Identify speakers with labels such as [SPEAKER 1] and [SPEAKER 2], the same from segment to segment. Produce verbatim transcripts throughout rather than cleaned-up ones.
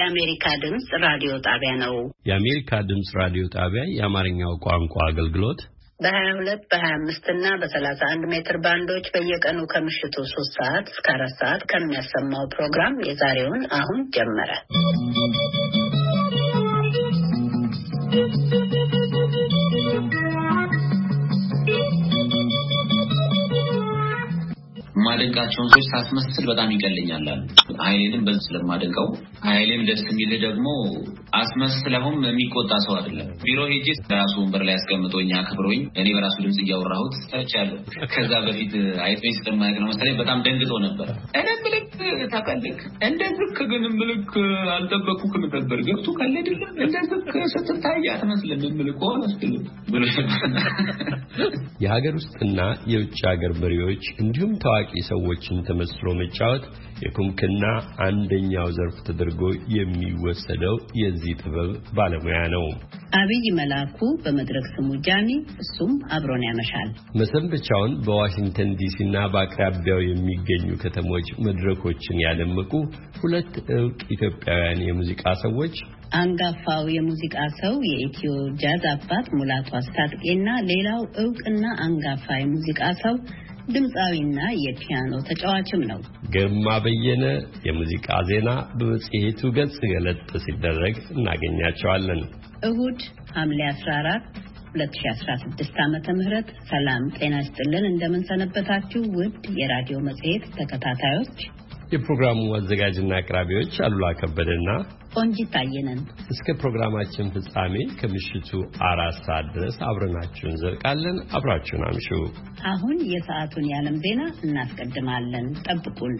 [SPEAKER 1] የአሜሪካ ድምጽ ራዲዮ ጣቢያ ነው።
[SPEAKER 2] የአሜሪካ ድምጽ ራዲዮ ጣቢያ የአማርኛው ቋንቋ አገልግሎት
[SPEAKER 1] በ22 በ25 እና በ31 ሜትር ባንዶች በየቀኑ ከምሽቱ ሶስት ሰዓት እስከ አራት ሰዓት ከሚያሰማው ፕሮግራም የዛሬውን አሁን ጀመረ።
[SPEAKER 3] ማደንቃቸውን ሰዎች ሳስመስል በጣም ይቀልኛል አሉ። አይሌንም በዚህ ስለማደንቀው አይሌም ደስ የሚል ደግሞ አስመስለውም የሚቆጣ ሰው አይደለም። ቢሮ ሄጄ ራሱ ወንበር ላይ አስቀምጦኝ አክብሮኝ እኔ በራሱ ድምጽ እያወራሁት ተቻለ። ከዛ በፊት አይጤ ስለማያውቅ ነው መሰለኝ በጣም ደንግጦ ነበር። እኔ ምልክ ታቀልክ እንደዚህ ግን ምልክ አልጠበቅኩም ነበር። ገብቶ ካለድል እንደዚህ ስትታይ አትመስልም ምልክ ሆነስል ብሎ
[SPEAKER 2] የሀገር ውስጥና የውጭ ሀገር መሪዎች እንዲሁም ታዋቂ ሰዎችን ተመስሎ መጫወት የኩምክና አንደኛው ዘርፍ ተደርጎ የሚወሰደው የዚህ ጥበብ ባለሙያ ነው።
[SPEAKER 1] አብይ መላኩ በመድረክ ስሙ ጃኒ እሱም አብሮን ያመሻል።
[SPEAKER 2] መሰንበቻውን በዋሽንግተን ዲሲና በአቅራቢያው የሚገኙ ከተሞች መድረኮችን ያደመቁ ሁለት ዕውቅ ኢትዮጵያውያን የሙዚቃ ሰዎች አንጋፋው የሙዚቃ ሰው የኢትዮ ጃዝ አባት ሙላቱ አስታጥቄና ሌላው ዕውቅና አንጋፋ የሙዚቃ ሰው ድምጻዊና የፒያኖ ተጫዋችም ነው። ግርማ በየነ የሙዚቃ ዜና በመጽሔቱ ገጽ ገለጥ ሲደረግ እናገኛቸዋለን።
[SPEAKER 1] እሁድ ሐምሌ አስራ አራት ሁለት ሺህ አስራ ስድስት ዓመተ ምህረት ሰላም ጤና ይስጥልን። እንደምን ሰነበታችሁ ውድ የራዲዮ መጽሔት ተከታታዮች።
[SPEAKER 2] የፕሮግራሙ አዘጋጅና አቅራቢዎች አሉላ ከበደና
[SPEAKER 1] ቆንጂት ታየነን።
[SPEAKER 2] እስከ ፕሮግራማችን ፍጻሜ ከምሽቱ አራት ሰዓት ድረስ አብረናችሁን እንዘልቃለን። አብራችሁን አምሹ።
[SPEAKER 1] አሁን የሰዓቱን የዓለም ዜና እናስቀድማለን። ጠብቁን።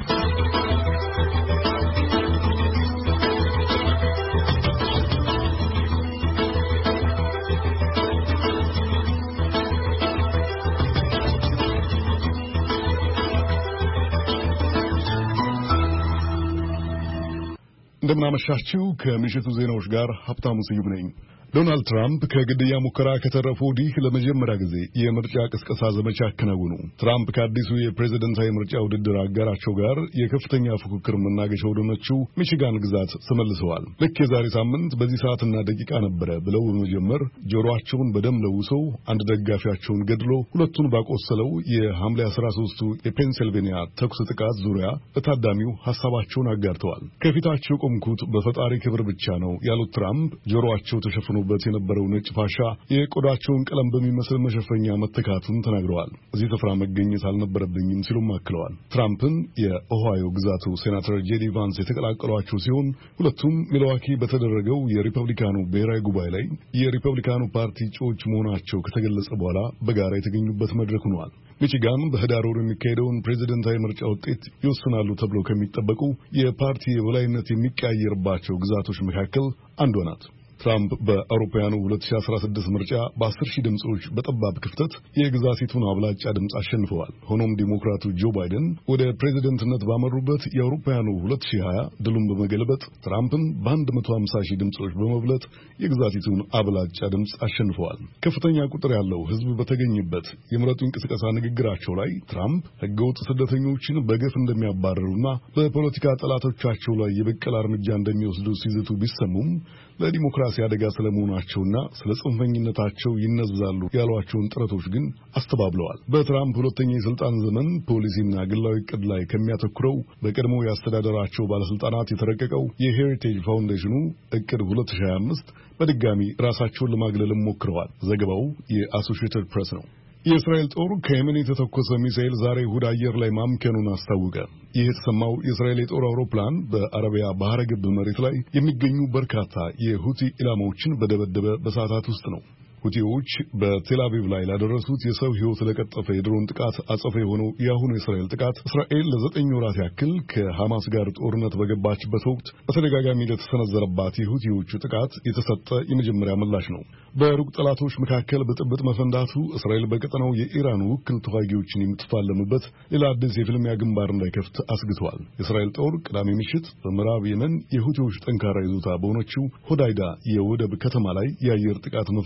[SPEAKER 4] እንደምናመሻችሁ ከምሽቱ ዜናዎች ጋር ሀብታሙ ስዩም ነኝ። ዶናልድ ትራምፕ ከግድያ ሙከራ ከተረፉ ወዲህ ለመጀመሪያ ጊዜ የምርጫ ቅስቀሳ ዘመቻ አከናወኑ። ትራምፕ ከአዲሱ የፕሬዝደንታዊ ምርጫ ውድድር አጋራቸው ጋር የከፍተኛ ፉክክር መናገሻ ወደሆነችው ሚቺጋን ግዛት ተመልሰዋል። ልክ የዛሬ ሳምንት በዚህ ሰዓትና ደቂቃ ነበረ ብለው በመጀመር ጆሮአቸውን በደም ለውሰው አንድ ደጋፊያቸውን ገድሎ ሁለቱን ባቆሰለው የሐምሌ አስራ ሶስቱ የፔንሲልቬኒያ ተኩስ ጥቃት ዙሪያ ለታዳሚው ሐሳባቸውን አጋርተዋል። ከፊታቸው የቆምኩት በፈጣሪ ክብር ብቻ ነው ያሉት ትራምፕ ጆሮአቸው ተሸፍኖ በት የነበረው ነጭ ፋሻ የቆዳቸውን ቀለም በሚመስል መሸፈኛ መተካቱን ተናግረዋል። እዚህ ስፍራ መገኘት አልነበረብኝም ሲሉም አክለዋል። ትራምፕን የኦሃዮ ግዛቱ ሴናተር ጄዲ ቫንስ የተቀላቀሏቸው ሲሆን ሁለቱም ሚልዋኪ በተደረገው የሪፐብሊካኑ ብሔራዊ ጉባኤ ላይ የሪፐብሊካኑ ፓርቲ እጩዎች መሆናቸው ከተገለጸ በኋላ በጋራ የተገኙበት መድረክ ሆኗል። ሚቺጋን በህዳር ወር የሚካሄደውን ፕሬዝደንታዊ ምርጫ ውጤት ይወስናሉ ተብለው ከሚጠበቁ የፓርቲ የበላይነት የሚቀያየርባቸው ግዛቶች መካከል አንዷ ናት። ትራምፕ በአውሮፓውያኑ ሁለት ሺህ አስራ ስድስት ምርጫ በአስር ሺህ ድምጾች በጠባብ ክፍተት የግዛቲቱን አብላጫ ድምጽ አሸንፈዋል። ሆኖም ዲሞክራቱ ጆ ባይደን ወደ ፕሬዝደንትነት ባመሩበት የአውሮፓውያኑ ሁለት ሺህ ሀያ ድሉን በመገልበጥ ትራምፕን በአንድ መቶ ሃምሳ ሺህ ድምጾች በመብለጥ የግዛቲቱን አብላጫ ድምጽ አሸንፈዋል። ከፍተኛ ቁጥር ያለው ህዝብ በተገኘበት የምረጡ እንቅስቃሴ ንግግራቸው ላይ ትራምፕ ህገወጥ ስደተኞችን በገፍ እንደሚያባረሩና በፖለቲካ ጠላቶቻቸው ላይ የበቀል እርምጃ እንደሚወስዱ ሲዝቱ ቢሰሙም ለዲሞክራሲ አደጋ ስለመሆናቸውና ስለ ጽንፈኝነታቸው ይነዛሉ ያሏቸውን ጥረቶች ግን አስተባብለዋል። በትራምፕ ሁለተኛ የስልጣን ዘመን ፖሊሲና ግላዊ ዕቅድ ላይ ከሚያተኩረው በቀድሞ ያስተዳደራቸው ባለስልጣናት የተረቀቀው የሄሪቴጅ ፋውንዴሽኑ ዕቅድ ሁለት ሺህ ሀያ አምስት በድጋሚ ራሳቸውን ለማግለልም ሞክረዋል። ዘገባው የአሶሺየትድ ፕሬስ ነው። የእስራኤል ጦር ከየመን የተተኮሰ ሚሳኤል ዛሬ እሁድ አየር ላይ ማምከኑን አስታወቀ። ይህ የተሰማው የእስራኤል የጦር አውሮፕላን በአረቢያ ባህረ ገብ መሬት ላይ የሚገኙ በርካታ የሁቲ ኢላማዎችን በደበደበ በሰዓታት ውስጥ ነው። ሁቲዎች በቴል አቪቭ ላይ ላደረሱት የሰው ሕይወት ለቀጠፈ የድሮን ጥቃት አጸፋ የሆነው የአሁኑ የእስራኤል ጥቃት እስራኤል ለዘጠኝ ወራት ያክል ከሐማስ ጋር ጦርነት በገባችበት ወቅት በተደጋጋሚ ለተሰነዘረባት የሁቲዎቹ ጥቃት የተሰጠ የመጀመሪያ ምላሽ ነው። በሩቅ ጠላቶች መካከል ብጥብጥ መፈንዳቱ እስራኤል በቀጠናው የኢራን ውክል ተዋጊዎችን የምትፋለምበት ሌላ አዲስ የፍልሚያ ግንባር እንዳይከፍት አስግቷል። የእስራኤል ጦር ቅዳሜ ምሽት በምዕራብ የመን የሁቲዎች ጠንካራ ይዞታ በሆነችው ሆዳይዳ የወደብ ከተማ ላይ የአየር ጥቃት መፈጸሙን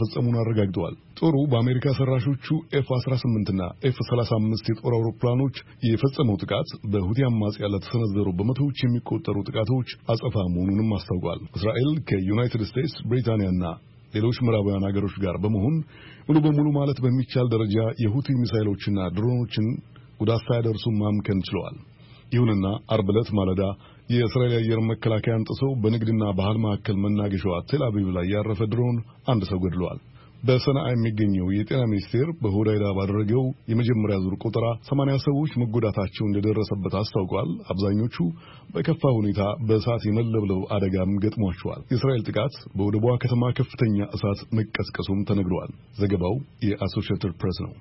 [SPEAKER 4] አረጋግጠዋል። ጦሩ በአሜሪካ ሰራሾቹ ኤፍ አስራ ስምንት እና ኤፍ ሰላሳ አምስት የጦር አውሮፕላኖች የፈጸመው ጥቃት በሁቲ አማጽያን ለተሰነዘሩ በመቶዎች የሚቆጠሩ ጥቃቶች አጸፋ መሆኑንም አስታውቋል። እስራኤል ከዩናይትድ ስቴትስ፣ ብሪታንያና ሌሎች ምዕራባውያን ሀገሮች ጋር በመሆን ሙሉ በሙሉ ማለት በሚቻል ደረጃ የሁቲ ሚሳይሎችና ድሮኖችን ጉዳት ሳያደርሱ ማምከን ችለዋል። ይሁንና አርብ ዕለት ማለዳ የእስራኤል አየር መከላከያን ጥሶ በንግድና ባህል ማዕከል መናገሻዋ ቴል አቪቭ ላይ ያረፈ ድሮን አንድ ሰው ገድሏል። በሰንዓ የሚገኘው የጤና ሚኒስቴር በሆዳይዳ ባደረገው የመጀመሪያ ዙር ቆጠራ ሰማንያ ሰዎች መጎዳታቸው እንደደረሰበት አስታውቋል። አብዛኞቹ በከፋ ሁኔታ በእሳት የመለብለው አደጋም ገጥሟቸዋል። የእስራኤል ጥቃት በወደቧ ከተማ ከፍተኛ እሳት መቀስቀሱም ተነግሯል። ዘገባው የአሶሺየትድ ፕሬስ ነው።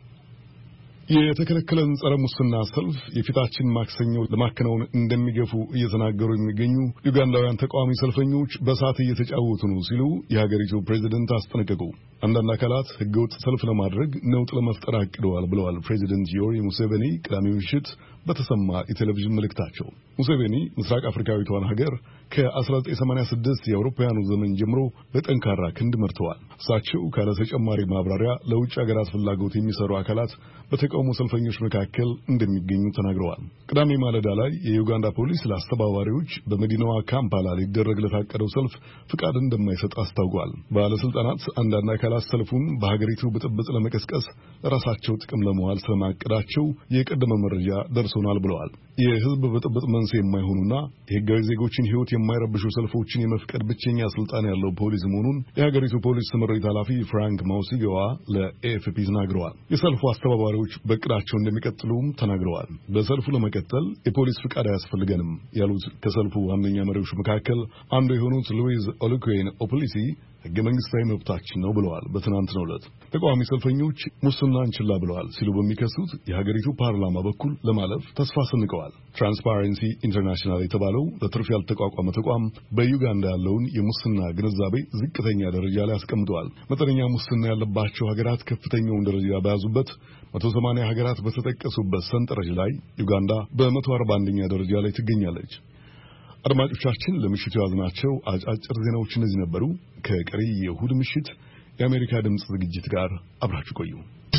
[SPEAKER 4] የተከለከለን ጸረ ሙስና ሰልፍ የፊታችን ማክሰኞ ለማከናወን እንደሚገፉ እየተናገሩ የሚገኙ ዩጋንዳውያን ተቃዋሚ ሰልፈኞች በእሳት እየተጫወቱ ነው ሲሉ የሀገሪቱ ፕሬዝደንት አስጠነቀቁ። አንዳንድ አካላት ህገወጥ ሰልፍ ለማድረግ ነውጥ ለመፍጠር አቅደዋል ብለዋል ፕሬዝደንት ዮዌሪ ሙሴቬኒ ቅዳሜ ምሽት በተሰማ የቴሌቪዥን መልእክታቸው። ሙሴቬኒ ምስራቅ አፍሪካዊቷን ሀገር ከ1986 የአውሮፓውያኑ ዘመን ጀምሮ በጠንካራ ክንድ መርተዋል። እሳቸው ካለ ተጨማሪ ማብራሪያ ለውጭ ሀገራት ፍላጎት የሚሰሩ አካላት በተቃውሞ ሰልፈኞች መካከል እንደሚገኙ ተናግረዋል። ቅዳሜ ማለዳ ላይ የዩጋንዳ ፖሊስ ለአስተባባሪዎች በመዲናዋ ካምፓላ ሊደረግ ለታቀደው ሰልፍ ፍቃድ እንደማይሰጥ አስታውቋል። ባለስልጣናት አንዳንድ አካላት ሰልፉን በሀገሪቱ ብጥብጥ ለመቀስቀስ ለራሳቸው ጥቅም ለመዋል ስለማቀዳቸው የቀደመ መረጃ ደርሶናል ብለዋል። የህዝብ ብጥብጥ መንስኤ የማይሆኑና የህጋዊ ዜጎችን ህይወት የማይረብሹ ሰልፎችን የመፍቀድ ብቸኛ ስልጣን ያለው ፖሊስ መሆኑን የሀገሪቱ ፖሊስ ስምሪት ኃላፊ ፍራንክ ማውሲጋዋ ለኤኤፍፒ ተናግረዋል። የሰልፉ አስተባባሪዎች በእቅዳቸው እንደሚቀጥሉም ተናግረዋል። በሰልፉ ለመቀጠል የፖሊስ ፍቃድ አያስፈልገንም ያሉት ከሰልፉ ዋነኛ መሪዎች መካከል አንዱ የሆኑት ሉዊዝ ኦሉኩዌን ኦፖሊሲ ህገ መንግስታዊ መብታችን ነው ብለዋል። በትናንትናው ዕለት ተቃዋሚ ሰልፈኞች ሙስናን ችላ ብለዋል ሲሉ በሚከሱት የሀገሪቱ ፓርላማ በኩል ለማለፍ ተስፋ ሰንቀዋል። ትራንስፓረንሲ ኢንተርናሽናል የተባለው ለትርፍ ያልተቋቋመ ተቋም በዩጋንዳ ያለውን የሙስና ግንዛቤ ዝቅተኛ ደረጃ ላይ አስቀምጠዋል። መጠነኛ ሙስና ያለባቸው ሀገራት ከፍተኛውን ደረጃ በያዙበት መቶ ሰማንያ ሀገራት በተጠቀሱበት ሰንጠረዥ ላይ ዩጋንዳ በመቶ አርባ አንደኛ ደረጃ ላይ ትገኛለች። አድማጮቻችን ለምሽቱ ያዝናቸው አጫጭር ዜናዎች እነዚህ ነበሩ። ከቀሪ የእሁድ ምሽት የአሜሪካ ድምጽ ዝግጅት ጋር አብራችሁ ቆዩ።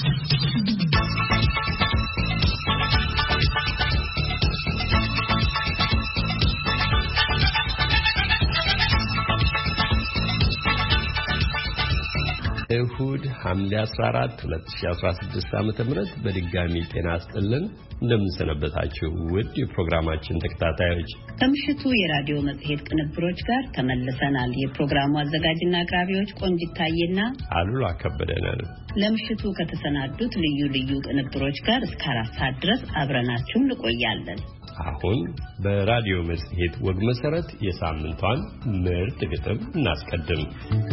[SPEAKER 2] እሁድ ሐምሌ አስራ አራት ሁለት ሺህ አስራ ስድስት ዓመተ ምህረት በድጋሚ ጤና ይስጥልን። እንደምንሰነበታችሁ ውድ የፕሮግራማችን ተከታታዮች፣
[SPEAKER 1] ከምሽቱ የራዲዮ መጽሔት ቅንብሮች ጋር ተመልሰናል። የፕሮግራሙ አዘጋጅና አቅራቢዎች ቆንጂት ታዬና
[SPEAKER 2] አሉላ ከበደ ነን።
[SPEAKER 1] ለምሽቱ ከተሰናዱት ልዩ ልዩ ቅንብሮች ጋር እስከ አራት ሰዓት ድረስ አብረናችሁ እንቆያለን።
[SPEAKER 2] አሁን በራዲዮ መጽሔት ወግ መሰረት የሳምንቷን ምርጥ ግጥም እናስቀድም።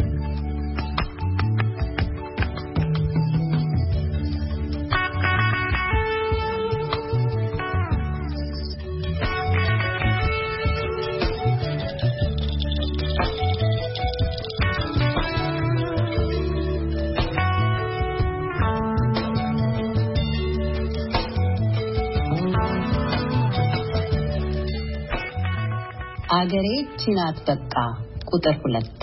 [SPEAKER 1] አገሬ ቺናት በቃ ቁጥር ሁለት።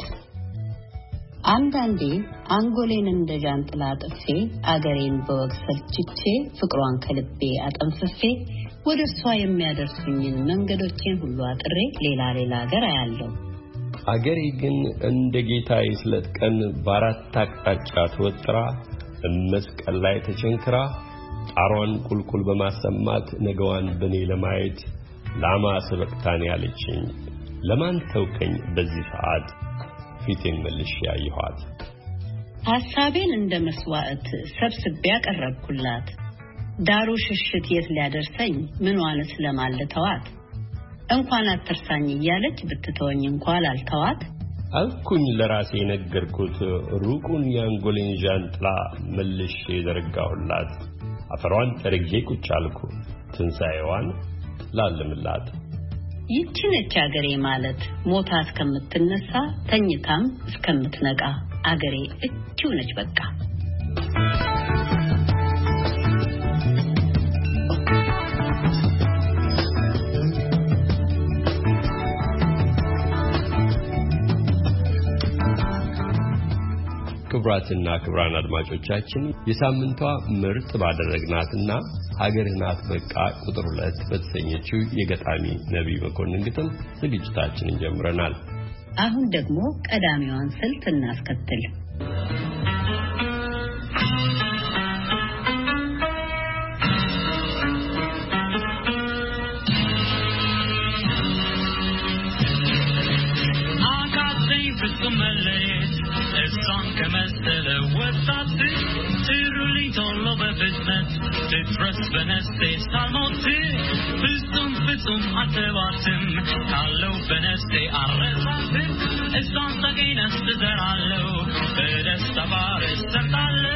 [SPEAKER 1] አንዳንዴ አንጎሌን እንደ ጃንጥላ ጥፌ አገሬን በወግ ሰልችቼ ፍቅሯን ከልቤ አጠንፍፌ ወደ እሷ የሚያደርሱኝን መንገዶቼን ሁሉ አጥሬ ሌላ ሌላ አገር አያለው።
[SPEAKER 2] አገሬ ግን እንደ ጌታ የስለት ቀን በአራት አቅጣጫ ተወጥራ መስቀል ላይ ተቸንክራ ጣሯን ቁልቁል በማሰማት ነገዋን በኔ ለማየት ላማ ሰበቅታን ያለችኝ ለማን ተውከኝ በዚህ ሰዓት ፊቴን መልሼ ያየኋት።
[SPEAKER 1] ሐሳቤን እንደ መስዋዕት ሰብስቤ ያቀረብኩላት ዳሩ ሽሽት የት ሊያደርሰኝ ምንዋንስ ለማለተዋት እንኳን አትርሳኝ እያለች ብትተወኝ እንኳን አልተዋት
[SPEAKER 2] አልኩኝ ለራሴ ነገርኩት ሩቁን ያንጎሌን ጃንጥላ መልሼ ዘርጋሁላት። አፈሯን ጠርጌ ቁጭ አልኩ ትንሣኤዋን ላለምላት።
[SPEAKER 1] ይህች ነች አገሬ ማለት ሞታ እስከምትነሳ ተኝታም እስከምትነቃ አገሬ እቺው ነች በቃ።
[SPEAKER 2] ክብራትና ክብራን አድማጮቻችን የሳምንቷ ምርጥ ባደረግናትና ሀገርህ ናት በቃ ቁጥር ሁለት በተሰኘችው የገጣሚ ነቢይ መኮንን ግጥም ዝግጅታችንን ጀምረናል።
[SPEAKER 1] አሁን ደግሞ ቀዳሚዋን ስልት እናስከትል።
[SPEAKER 5] Trust Beneste Salmote Fusum Fusum Atevatim Kallo Beneste Arrezatim Esans again as the Zerallo Bedesta Vares Santale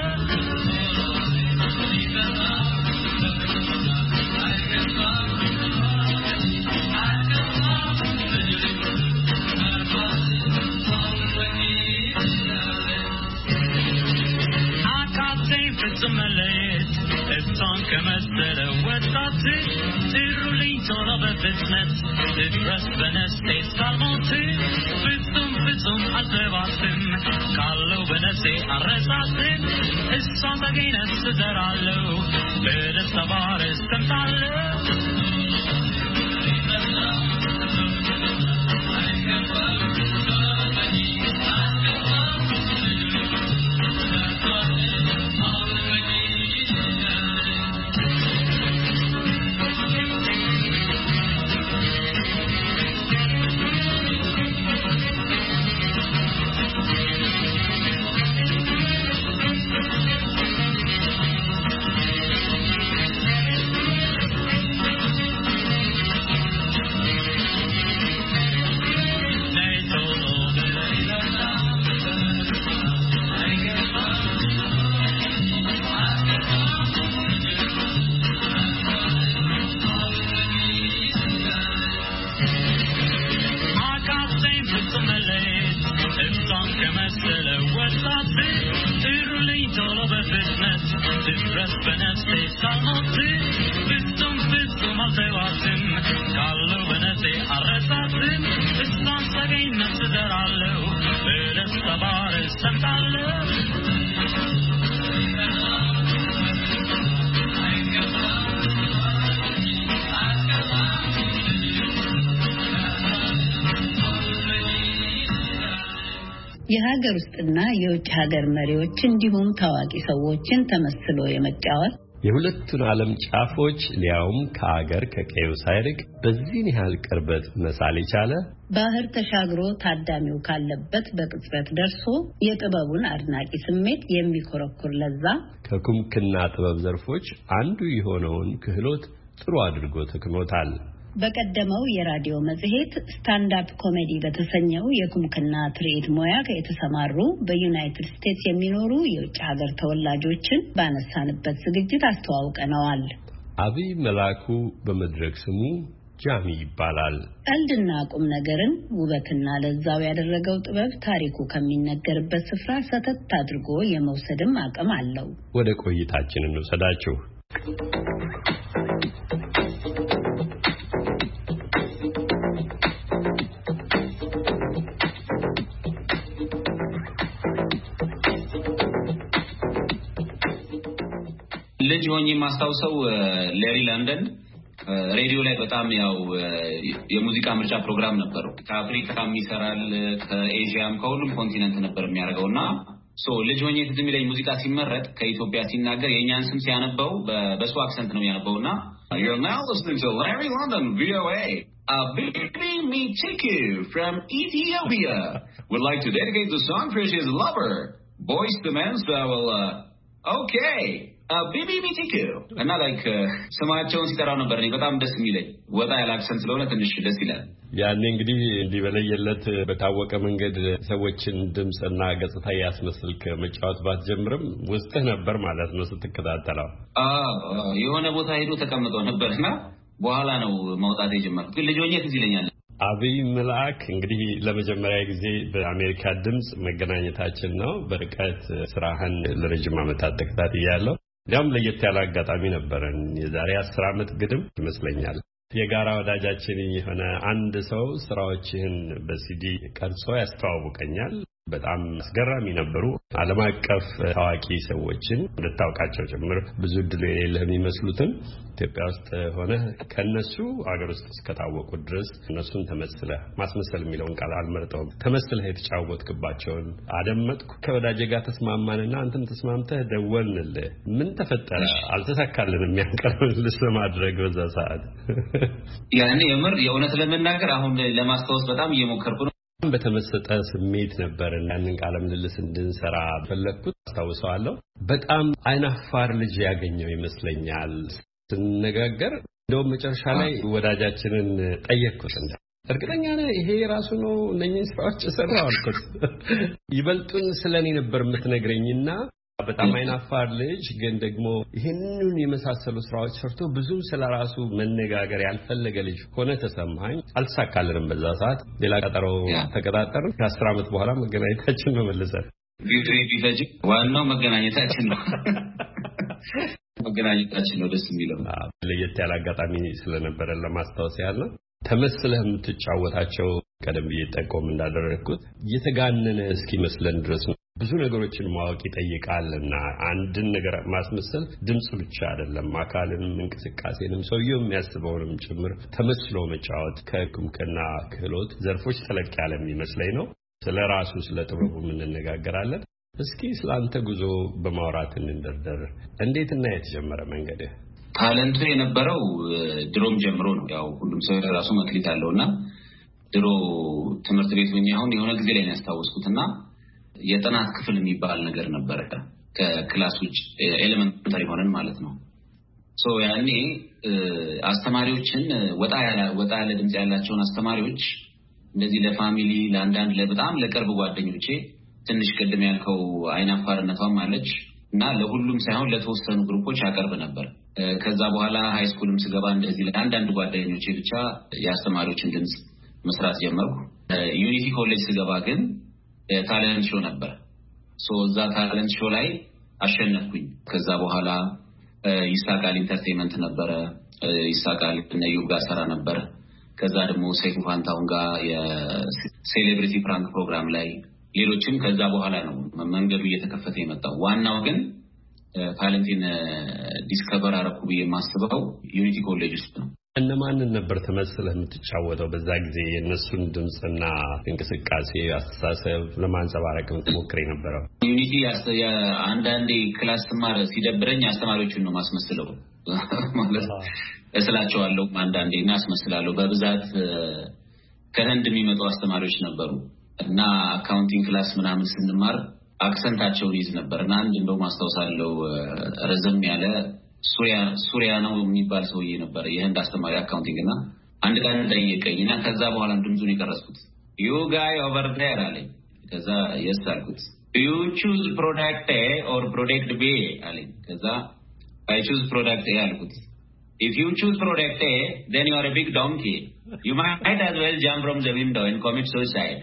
[SPEAKER 5] Kemestere wetati tiruli tola befitnet Idras beneste salmonti Fitum fitum atevatim Kallo beneste arresatim Issam agines zerallo Bedesta vares tentalle የሀገር ውስጥና የውጭ ሀገር መሪዎች እንዲሁም ታዋቂ ሰዎችን ተመስሎ የመጫወት
[SPEAKER 2] የሁለቱን ዓለም ጫፎች ሊያውም ከሀገር ከቀዩ ሳይርቅ በዚህን ያህል ቅርበት መሳል የቻለ
[SPEAKER 1] ባህር ተሻግሮ ታዳሚው ካለበት በቅጽበት ደርሶ የጥበቡን አድናቂ ስሜት የሚኮረኩር ለዛ
[SPEAKER 2] ከኩምክና ጥበብ ዘርፎች አንዱ የሆነውን ክህሎት ጥሩ አድርጎ ተክኖታል።
[SPEAKER 1] በቀደመው የራዲዮ መጽሔት ስታንድ አፕ ኮሜዲ በተሰኘው የኩምክና ትርኢት ሙያ የተሰማሩ በዩናይትድ ስቴትስ የሚኖሩ የውጭ ሀገር ተወላጆችን ባነሳንበት ዝግጅት አስተዋውቀነዋል።
[SPEAKER 2] አብይ መላኩ በመድረክ ስሙ ጃሚ ይባላል።
[SPEAKER 1] ቀልድና ቁም ነገርን ውበትና ለዛው ያደረገው ጥበብ ታሪኩ ከሚነገርበት ስፍራ ሰተት አድርጎ የመውሰድም አቅም አለው።
[SPEAKER 2] ወደ ቆይታችን እንውሰዳችሁ።
[SPEAKER 3] ልጅ ሆኜ ማስታውሰው ሌሪ ለንደን ሬዲዮ ላይ በጣም ያው የሙዚቃ ምርጫ ፕሮግራም ነበር። ከአፍሪካም ይሰራል ከኤዥያም ከሁሉም ኮንቲኔንት ነበር የሚያደርገውና ሶ ልጅ ሆኜ ትዝ የሚለኝ ሙዚቃ ሲመረጥ ከኢትዮጵያ ሲናገር የኛን ስም ሲያነበው በሱ አክሰንት ነው ያነበውና You're now listening to Larry London V O A. A baby me chiku from Ethiopia would like to dedicate the song for his lover. Boys to men, so will uh, okay. ቢቢ ሚቲክ እና ላይክ ስማቸውን ሲጠራው ነበር። እኔ በጣም ደስ የሚለኝ ወጣ ያለ አክሰንት ስለሆነ ትንሽ ደስ ይላል።
[SPEAKER 2] ያኔ እንግዲህ እንዲበለየለት በታወቀ መንገድ ሰዎችን ድምጽና ገጽታ ያስመስልክ መጫወት ባትጀምርም ውስጥህ ነበር ማለት ነው ስትከታተለው።
[SPEAKER 3] አዎ የሆነ ቦታ ሄዶ ተቀምጦ ነበርና በኋላ ነው ማውጣት የጀመርኩት። ግን ልጅ ሆኜ ትዝ ይለኛል።
[SPEAKER 2] አብይ መልአክ እንግዲህ ለመጀመሪያ ጊዜ በአሜሪካ ድምጽ መገናኘታችን ነው። በርቀት ስራህን ለረጅም ዓመታት ተከታትያለሁ። ያም ለየት ያለ አጋጣሚ ነበረን። የዛሬ አስር ዓመት ግድም ይመስለኛል። የጋራ ወዳጃችን የሆነ አንድ ሰው ስራዎችህን በሲዲ ቀርጾ ያስተዋውቀኛል። በጣም አስገራሚ ነበሩ። ዓለም አቀፍ ታዋቂ ሰዎችን እንድታውቃቸው ጭምር ብዙ ድል የሌለ የሚመስሉትን ኢትዮጵያ ውስጥ ሆነ ከነሱ አገር ውስጥ እስከታወቁ ድረስ እነሱን ተመስለህ ማስመሰል የሚለውን ቃል አልመርጠውም። ተመስለህ የተጫወትክባቸውን አደመጥኩ። ከወዳጄ ጋር ተስማማንና አንተም ተስማምተህ ደወልንልህ። ምን ተፈጠረ? አልተሳካልንም ያንቀርልስ ለማድረግ በዛ ሰዓት
[SPEAKER 3] ያኔ የምር የእውነት ለመናገር አሁን ለማስታወስ በጣም እየሞከርኩ ነው።
[SPEAKER 2] በተመሰጠ ስሜት ነበር እናንን ቃለ ምልልስ እንድንሰራ ፈለኩት። አስታውሰዋለሁ። በጣም አይናፋር ልጅ ያገኘው ይመስለኛል። ስንነጋገር እንደው መጨረሻ ላይ ወዳጃችንን ጠየቅኩት እንደ እርግጠኛ ነህ ይሄ ራሱ ነው እነኚህን ስራዎች የሰራው አልኩት። ይበልጡን ስለኔ ነበር የምትነግረኝና በጣም አይናፋር ልጅ ግን ደግሞ ይሄንን የመሳሰሉ ስራዎች ሰርቶ ብዙ ስለራሱ መነጋገር ያልፈለገ ልጅ ሆነ ተሰማኝ። አልተሳካልንም በዛ ሰዓት። ሌላ ቀጠሮ ተቀጣጠርን። ከአስር ዓመት በኋላ መገናኘታችን ነው መልሰን
[SPEAKER 3] ቪዲዮ ቢፈጅ ዋናው መገናኘታችን ነው መገናኘታችን ነው ደስ የሚለው።
[SPEAKER 2] ለየት ያለ አጋጣሚ ስለነበረ ለማስታወስ ያህል ነው። ተመስለህ የምትጫወታቸው ቀደም ብዬ ጠቆም እንዳደረግኩት የተጋነነ እስኪመስለን ድረስ ነው። ብዙ ነገሮችን ማወቅ ይጠይቃልና አንድን ነገር ማስመሰል ድምጽ ብቻ አይደለም፣ አካልንም እንቅስቃሴንም ሰውየው የሚያስበውንም ጭምር ተመስሎ መጫወት ከኩምከና ክህሎት ዘርፎች ተለቅ ያለ የሚመስለኝ ነው። ስለራሱ ስለ ጥበቡ ምን እንነጋገራለን። እስኪ ስላንተ ጉዞ በማውራት እንደርደር። እንዴትና የተጀመረ መንገድህ?
[SPEAKER 3] ታለንቱ የነበረው ድሮም ጀምሮ ነው። ያው ሁሉም ሰው ራሱ መክሊት አለውና ድሮ ትምህርት ቤት ሆኜ አሁን የሆነ ጊዜ ላይ ያስታውስኩትና የጥናት ክፍል የሚባል ነገር ነበር ከክላስ ውጭ ኤሌመንታሪ ሆነን ማለት ነው። ሶ ያኔ አስተማሪዎችን ወጣ ያለ ወጣ ያለ ድምጽ ያላቸውን አስተማሪዎች እንደዚህ ለፋሚሊ ለአንዳንድ ለበጣም ለቅርብ ጓደኞቼ ትንሽ ቀደም ያልከው አይናፋርነቷም አለች እና ለሁሉም ሳይሆን ለተወሰኑ ግሩፖች አቀርብ ነበር። ከዛ በኋላ ሃይ ስኩልም ስገባ እንደዚህ ለአንዳንድ ጓደኞቼ ብቻ የአስተማሪዎችን ድምጽ መስራት ጀመርኩ። ዩኒቲ ኮሌጅ ስገባ ግን ታለንት ሾው ነበር። ሶ እዛ ታለንት ሾው ላይ አሸነፍኩኝ። ከዛ በኋላ ይሳቃል ኢንተርቴይንመንት ነበር። ይሳቃል ነዩ ጋር ሰራ ነበር። ከዛ ደግሞ ሰይፉ ፋንታሁን ጋር የሴሌብሪቲ ፕራንክ ፕሮግራም ላይ ሌሎችም ከዛ በኋላ ነው መንገዱ እየተከፈተ የመጣው። ዋናው ግን ታለንቲን ዲስከቨር አረኩ ብዬ የማስበው ዩኒቲ ኮሌጅ ውስጥ ነው።
[SPEAKER 2] እነማንን ነበር ተመስለህ የምትጫወተው በዛ ጊዜ? የነሱን ድምጽና እንቅስቃሴ አስተሳሰብ ለማንጸባረቅ ሞክሬ ነበር።
[SPEAKER 3] ዩኒቲ አንዳንዴ ክላስ ተማረ ሲደብረኝ አስተማሪዎችን ነው ማስመስለው ማለት እስላቸዋለሁ። አንዳንዴ እና አስመስላለሁ። በብዛት ከህንድ የሚመጡ አስተማሪዎች ነበሩ እና አካውንቲንግ ክላስ ምናምን ስንማር አክሰንታቸውን ይዝ ነበርና አንድ እንደው ማስተዋወሳለሁ ረዘም ያለ ሱሪያ ሱሪያ ነው የሚባል ሰውዬ ነበር የህንድ አስተማሪ አካውንቲንግ እና አንድ ቀን ጠየቀኝና ከዛ በኋላ ድምጹን የቀረጽኩት you guy over there አለኝ። ከዛ yes አልኩት። you choose product A or product B አለኝ። ከዛ I choose product A አልኩት። if you choose product A then you are a big donkey, you might as well jump from the window and commit suicide.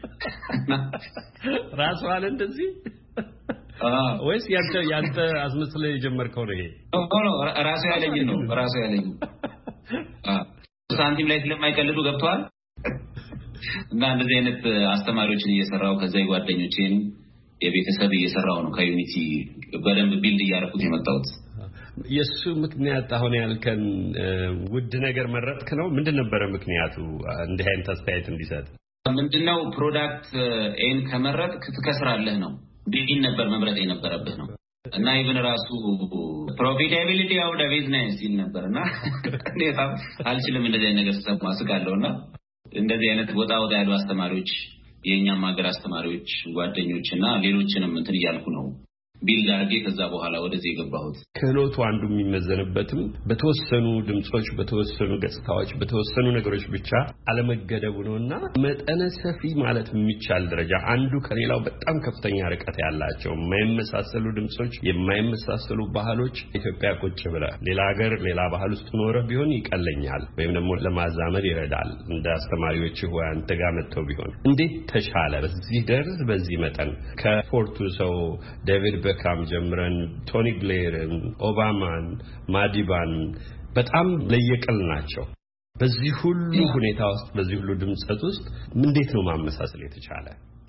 [SPEAKER 2] ራስ ዋለ እንደዚህ ወይስ ያንተ ያንተ አስመስለ የጀመርከው ነው? ይሄ
[SPEAKER 3] ኦ ኖ ራሱ ያለኝ ነው ራሱ ያለኝ አ ሳንቲም ላይ ስለማይቀልዱ ገብቷል። እና እንደዚህ አይነት አስተማሪዎችን እየሰራው ከዛ ጓደኞቼን የቤተሰብ እየሰራው ነው ከዩኒቲ በደንብ ቢልድ እያደረኩት የመጣሁት።
[SPEAKER 2] የሱ ምክንያት አሁን ያልከን ውድ ነገር መረጥክ ነው? ምንድን ነበር ምክንያቱ እንዲህ አይነት አስተያየት እንዲሰጥ?
[SPEAKER 3] ምንድነው ፕሮዳክት ኤን ከመረጥክ ትከስራለህ ነው። ቢን ነበር መምረጥ የነበረብህ ነው። እና ኢቭን ራሱ ፕሮፊታቢሊቲ ኦፍ ዘ ቢዝነስ ይል ነበርና እኔታ አልችልም እንደዚህ አይነት ነገር ተማስቃለሁና እንደዚህ አይነት ወጣ ወጣ ያሉ አስተማሪዎች የኛም ሀገር አስተማሪዎች ጓደኞችና ሌሎችንም እንትን እያልኩ ነው ቢልድ አድርጌ ከዛ በኋላ ወደዚህ የገባሁት።
[SPEAKER 2] ክህሎቱ አንዱ የሚመዘንበትም በተወሰኑ ድምጾች፣ በተወሰኑ ገጽታዎች፣ በተወሰኑ ነገሮች ብቻ አለመገደቡ ነውና መጠነ ሰፊ ማለት የሚቻል ደረጃ አንዱ ከሌላው በጣም ከፍተኛ ርቀት ያላቸው የማይመሳሰሉ ድምጾች፣ የማይመሳሰሉ ባህሎች ኢትዮጵያ ቁጭ ብለ ሌላ ሀገር ሌላ ባህል ውስጥ ኖረ ቢሆን ይቀለኛል ወይም ደግሞ ለማዛመድ ይረዳል። እንደ አስተማሪዎች ወይ አንተ ጋር መጥተው ቢሆን እንዴት ተሻለ በዚህ ደርዝ በዚህ መጠን ከፎርቱ ሰው ዴቪድ በካም ጀምረን ቶኒ ብሌርን፣ ኦባማን፣ ማዲባን በጣም ለየቅል ናቸው። በዚህ ሁሉ ሁኔታ ውስጥ በዚህ ሁሉ ድምጸት ውስጥ እንዴት ነው ማመሳሰል የተቻለ?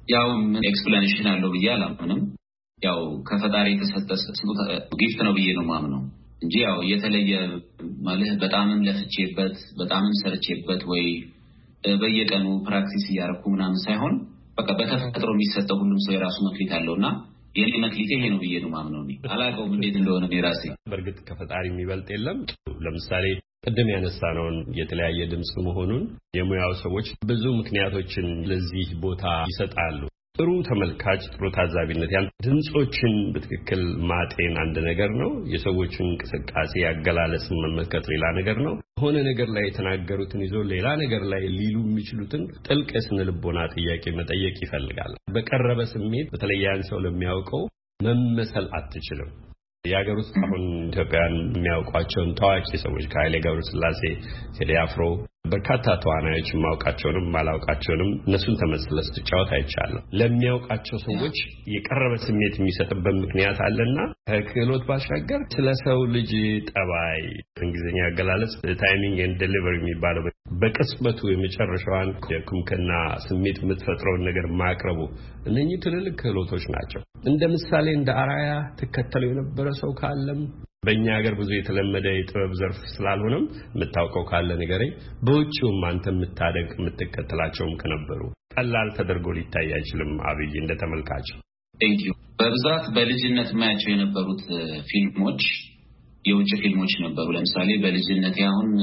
[SPEAKER 3] ያው ኤክስፕላኔሽን አለው ብዬ አላምንም። ያው ከፈጣሪ የተሰጠ ጊፍት ነው ብዬ ነው ማምነው እንጂ ያው የተለየ ማለት በጣም ለፍቼበት በጣም ሰርቼበት ወይ በየቀኑ ፕራክቲስ ያደረኩ ምናምን ሳይሆን በቃ በተፈጥሮ የሚሰጠው ሁሉም ሰው የራሱ መክሊት አለውና የኔ መክሊት ይሄ ነው ብዬ ነው ማምነው። እኔ አላውቀውም እንዴት እንደሆነ የራሴ
[SPEAKER 2] በርግጥ ከፈጣሪ የሚበልጥ የለም። ለምሳሌ ቀደም ያነሳነውን የተለያየ ድምጽ መሆኑን የሙያው ሰዎች ብዙ ምክንያቶችን ለዚህ ቦታ ይሰጣሉ። ጥሩ ተመልካች ጥሩ ታዛቢነት ያን ድምጾችን በትክክል ማጤን አንድ ነገር ነው። የሰዎችን እንቅስቃሴ ያገላለጽ መመልከት ሌላ ነገር ነው። ሆነ ነገር ላይ የተናገሩትን ይዞ ሌላ ነገር ላይ ሊሉ የሚችሉትን ጥልቅ የስነ ልቦና ጥያቄ መጠየቅ ይፈልጋል። በቀረበ ስሜት በተለያን ሰው ለሚያውቀው መመሰል አትችልም። የሀገር ውስጥ አሁን ኢትዮጵያን የሚያውቋቸውን ታዋቂ ሰዎች ከኃይሌ ገብረስላሴ ቴዲ አፍሮ በርካታ ተዋናዮች ማውቃቸውንም ማላውቃቸውንም እነሱን ተመስለህ ስትጫወት አይቻለሁ። ለሚያውቃቸው ሰዎች የቀረበ ስሜት የሚሰጥበት ምክንያት አለና ከክህሎት ባሻገር ስለ ሰው ልጅ ጠባይ እንግሊዝኛ አገላለጽ ታይሚንግ ኤንድ ዴሊቨሪ የሚባለው በቅጽበቱ የመጨረሻዋን የኩምክና ስሜት የምትፈጥረውን ነገር ማቅረቡ እነኚህ ትልልቅ ክህሎቶች ናቸው። እንደ ምሳሌ እንደ አራያ ተከተለው የነበረ ሰው ካለም በእኛ ሀገር ብዙ የተለመደ የጥበብ ዘርፍ ስላልሆነም የምታውቀው ካለ ንገረኝ። በውጭውም አንተ የምታደንቅ የምትከተላቸውም ከነበሩ ቀላል ተደርጎ ሊታይ አይችልም። አብይ እንደ ተመልካች
[SPEAKER 3] ቴንክ ዩ። በብዛት በልጅነት ማያቸው የነበሩት ፊልሞች የውጭ ፊልሞች ነበሩ። ለምሳሌ በልጅነት አሁን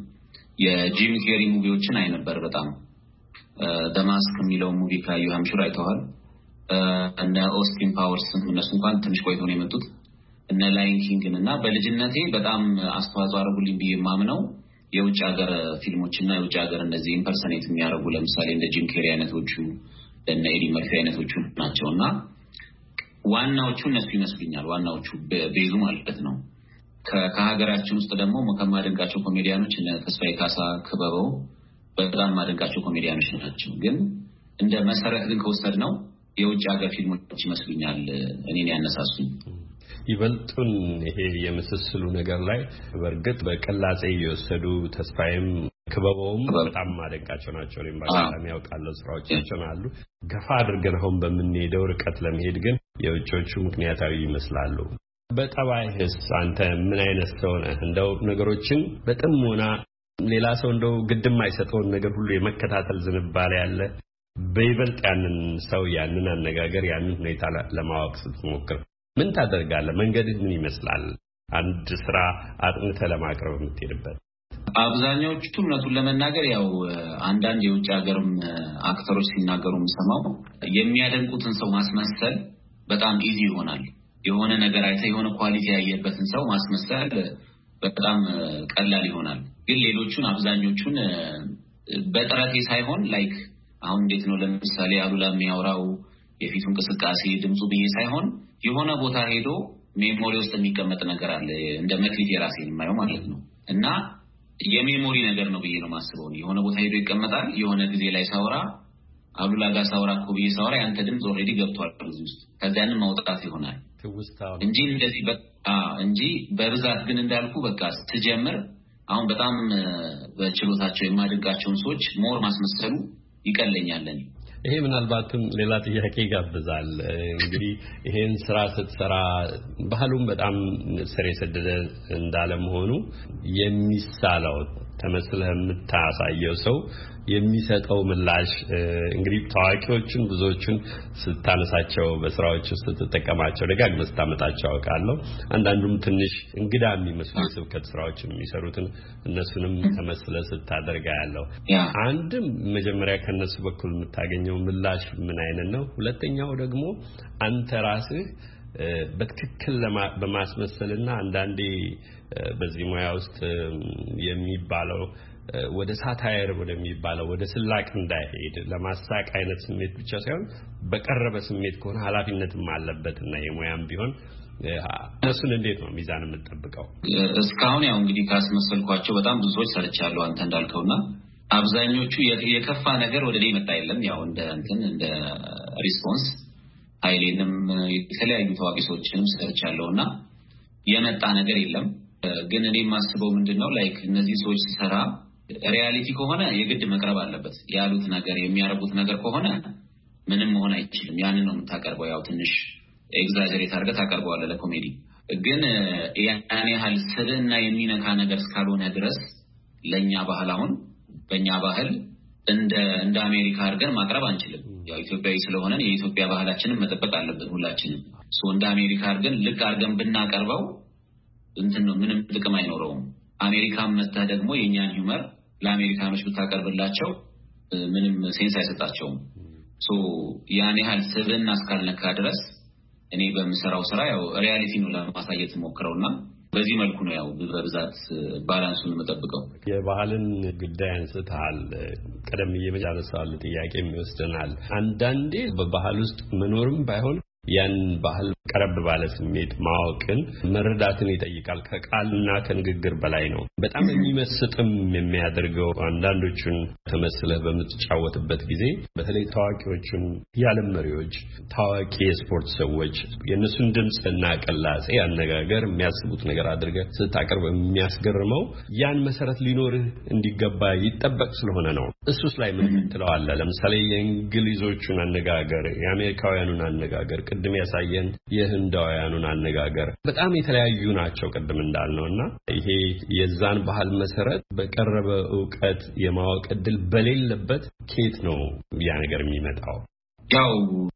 [SPEAKER 3] የጂም ኬሪ ሙቪዎችን አይ ነበር በጣም ደማስክ የሚለው ሙቪ ካዩ አምሹር አይተዋል። እና ኦስቲን ፓወርስ እነሱ እንኳን ትንሽ ቆይተው ነው የመጡት እና ላይን ኪንግ እና በልጅነቴ በጣም አስተዋጽኦ አደረጉልኝ ብዬ ማምነው የውጭ ሀገር ፊልሞችና የውጭ ሀገር እነዚህ ኢምፐርሰኔት የሚያደርጉ ለምሳሌ እንደ ጂም ኬሪ አይነቶቹ እና ኤዲ መርፊ አይነቶቹ ናቸውና ዋናዎቹ እነሱ ይመስሉኛል። ዋናዎቹ ቤዙ ማለት ነው። ከሀገራችን ውስጥ ደግሞ ከማደንቃቸው ኮሜዲያኖች እነ ተስፋዬ ካሳ ክበበው በጣም ማደንቃቸው ኮሜዲያኖች ናቸው። ግን እንደ መሰረት ግን ከወሰድነው የውጭ ሀገር ፊልሞች ይመስሉኛል እኔን ያነሳሱኝ።
[SPEAKER 2] ይበልጡን ይሄ የምስስሉ ነገር ላይ በርግጥ በቀላጼ እየወሰዱ ተስፋዬም ክበበውም በጣም ማደንቃቸው ናቸው። እኔም በጣም ያውቃለሁ ስራዎቻቸው አሉ። ገፋ አድርገን አሁን በምንሄደው ርቀት ለመሄድ ግን የውጮቹ ምክንያታዊ ይመስላሉ። በጠባይስ አንተ ምን አይነት ሰው ነህ? እንደው ነገሮችን በጥሞና ሌላ ሰው እንደው ግድም አይሰጠውን ነገር ሁሉ የመከታተል ዝንባሌ ያለ በይበልጥ ያንን ሰው ያንን አነጋገር ያንን ሁኔታ ለማወቅ ስትሞክር ምን ታደርጋለህ? መንገድህ ምን ይመስላል? አንድ ስራ አጥንተህ ለማቅረብ የምትሄድበት
[SPEAKER 3] አብዛኛዎቹ እውነቱን ለመናገር ያው አንዳንድ የውጭ ሀገርም አክተሮች ሲናገሩ የምሰማው የሚያደንቁትን ሰው ማስመሰል በጣም ኢዚ ይሆናል። የሆነ ነገር አይተ የሆነ ኳሊቲ ያየበትን ሰው ማስመሰል በጣም ቀላል ይሆናል። ግን ሌሎቹን አብዛኞቹን በጥረቴ ሳይሆን ላይክ አሁን እንዴት ነው ለምሳሌ አሉላ የሚያወራው የፊቱ እንቅስቃሴ ድምጹ ብዬ ሳይሆን የሆነ ቦታ ሄዶ ሜሞሪ ውስጥ የሚቀመጥ ነገር አለ እንደ መክሊት የራሴን የማየው ማለት ነው። እና የሜሞሪ ነገር ነው ብዬ ነው ማስበው። የሆነ ቦታ ሄዶ ይቀመጣል። የሆነ ጊዜ ላይ ሳወራ አሉላ ጋር ሳወራ እኮ ብዬ ሳወራ ያንተ ድምጽ ኦልሬዲ ገብቷል እዚህ ውስጥ ከዛንም ማውጣት ይሆናል እንጂ እንደዚህ በቃ እንጂ በብዛት ግን እንዳልኩ በቃ ስትጀምር አሁን በጣም በችሎታቸው የማደንቃቸውን ሰዎች ሞር ማስመሰሉ ይቀለኛል።
[SPEAKER 2] ይሄ ምናልባትም ሌላ ጥያቄ ይጋብዛል። እንግዲህ ይሄን ስራ ስትሰራ ባህሉም በጣም ስር የሰደደ እንዳለመሆኑ የሚሳለው ተመስለህ የምታሳየው ሰው የሚሰጠው ምላሽ እንግዲህ ታዋቂዎችን ብዙዎችን ስታነሳቸው በስራዎች ውስጥ ስትጠቀማቸው ደጋግመህ ስታመጣቸው አውቃለሁ። አንዳንዱም ትንሽ እንግዳ የሚመስሉ የስብከት ስራዎችን የሚሰሩትን እነሱንም ተመስለህ ስታደርጋ ያለው አንድም መጀመሪያ ከነሱ በኩል የምታገኘው ምላሽ ምን አይነት ነው? ሁለተኛው ደግሞ አንተ ራስህ በትክክል በማስመሰልና አንዳንዴ በዚህ ሙያ ውስጥ የሚባለው ወደ ሳታየር ወደሚባለው ወደ ስላቅ እንዳይሄድ ለማሳቅ አይነት ስሜት ብቻ ሳይሆን በቀረበ ስሜት ከሆነ ኃላፊነትም አለበትና የሙያም ቢሆን እነሱን እንዴት ነው ሚዛን የምትጠብቀው?
[SPEAKER 3] እስካሁን ያው እንግዲህ ካስመሰልኳቸው በጣም ብዙዎች ሰርቻለሁ አንተ እንዳልከውና አብዛኞቹ የከፋ ነገር ወደ እኔ መጣ የለም። ያው እንደ እንትን እንደ ሪስፖንስ ኃይሌንም የተለያዩ ታዋቂ ሰዎችንም ሰርቻለሁና የመጣ ነገር የለም። ግን እኔ የማስበው ምንድነው ላይክ እነዚህ ሰዎች ሲሰራ ሪያሊቲ ከሆነ የግድ መቅረብ አለበት። ያሉት ነገር የሚያረጉት ነገር ከሆነ ምንም መሆን አይችልም ያንን ነው የምታቀርበው ያው ትንሽ ኤግዛጀሬት አድርገህ ታቀርበዋለህ ለኮሜዲ ግን ያኔ ያህል ስልና የሚነካ ነገር እስካልሆነ ድረስ ለኛ ባህል አሁን በእኛ ባህል እንደ እንደ አሜሪካ አድርገን ማቅረብ አንችልም ያው ኢትዮጵያዊ ስለሆነ የኢትዮጵያ ባህላችንን መጠበቅ አለብን ሁላችንም ሶ እንደ አሜሪካ አድርገን ልክ አድርገን ብናቀርበው እንትን ነው ምንም ጥቅም አይኖረውም አሜሪካን መጥተህ ደግሞ የኛን ሂውመር ለአሜሪካኖች ብታቀርብላቸው ምንም ሴንስ አይሰጣቸውም ሶ ያኔ ያህል ስልና እስካልነካ ድረስ እኔ በመሰራው ስራ ያው ሪያሊቲ ነው ለማሳየት ሞክረውና በዚህ መልኩ ነው ያው በብዛት ባላንሱን መጠበቀው
[SPEAKER 2] የባህልን ጉዳይ አንስተሃል ቀደም እየመጨረሻው ጥያቄ የሚወስደናል አንዳንዴ በባህል ውስጥ መኖርም ባይሆን ያን ባህል ቀረብ ባለ ስሜት ማወቅን መረዳትን ይጠይቃል ከቃልና ከንግግር በላይ ነው በጣም የሚመስጥም የሚያደርገው አንዳንዶቹን ተመስለህ በምትጫወትበት ጊዜ በተለይ ታዋቂዎቹን የዓለም መሪዎች ታዋቂ የስፖርት ሰዎች የነሱን ድምጽና ቅላጼ አነጋገር የሚያስቡት ነገር አድርገህ ስታቀርብ የሚያስገርመው ያን መሰረት ሊኖርህ እንዲገባ ይጠበቅ ስለሆነ ነው እሱስ ላይ ምን ትለዋለህ ለምሳሌ የእንግሊዞቹን አነጋገር የአሜሪካውያኑን አነጋገር ቅድም ያሳየን የህንዳውያኑን አነጋገር በጣም የተለያዩ ናቸው ቅድም እንዳልነውና ይሄ የዛን ባህል መሰረት በቀረበ ዕውቀት የማወቅ እድል በሌለበት ኬት ነው ያ ነገር የሚመጣው
[SPEAKER 3] ያው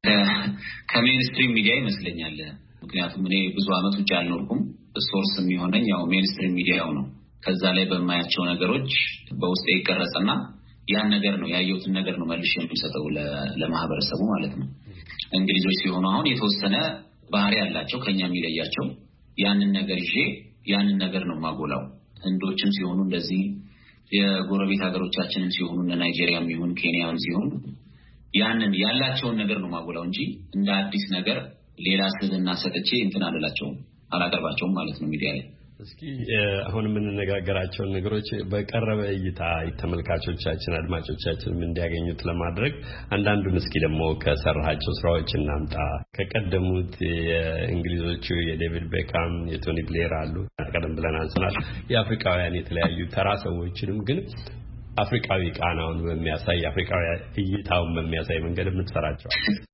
[SPEAKER 3] ከሜንስትሪም ሚዲያ ይመስለኛል ምክንያቱም እኔ ብዙ አመት ውጭ አልኖርኩም ሶርስ የሚሆነኝ ያው ሜንስትሪም ሚዲያው ነው ከዛ ላይ በማያቸው ነገሮች በውስጤ ይቀረጽና ያን ነገር ነው ያየሁትን ነገር ነው መልሼ የምሰጠው ለማህበረሰቡ ማለት ነው እንግሊዞች ሲሆኑ አሁን የተወሰነ ባህሪ ያላቸው ከኛ የሚለያቸው ያንን ነገር ይዤ ያንን ነገር ነው ማጎላው ህንዶችም ሲሆኑ እንደዚህ የጎረቤት ሀገሮቻችንም ሲሆኑ እነ ናይጄሪያም ይሁን ኬንያም ሲሆኑ ያንን ያላቸውን ነገር ነው ማጎላው እንጂ እንደ አዲስ ነገር ሌላ ስልና ሰጥቼ እንትን አደላቸው አላቀርባቸውም ማለት ነው ሚዲያ ላይ
[SPEAKER 2] እስኪ አሁን የምንነጋገራቸውን ነገሮች በቀረበ እይታ ተመልካቾቻችን አድማጮቻችንም እንዲያገኙት ለማድረግ አንዳንዱን እስኪ ደግሞ ከሰራሃቸው ስራዎች እናምጣ ከቀደሙት የእንግሊዞቹ የዴቪድ ቤካም የቶኒ ብሌር አሉ ቀደም ብለን አንስተናል የአፍሪካውያን የተለያዩ ተራ ሰዎችንም ግን አፍሪካዊ ቃናውን በሚያሳይ አፍሪካዊ እይታውን በሚያሳይ መንገድ የምትሰራቸው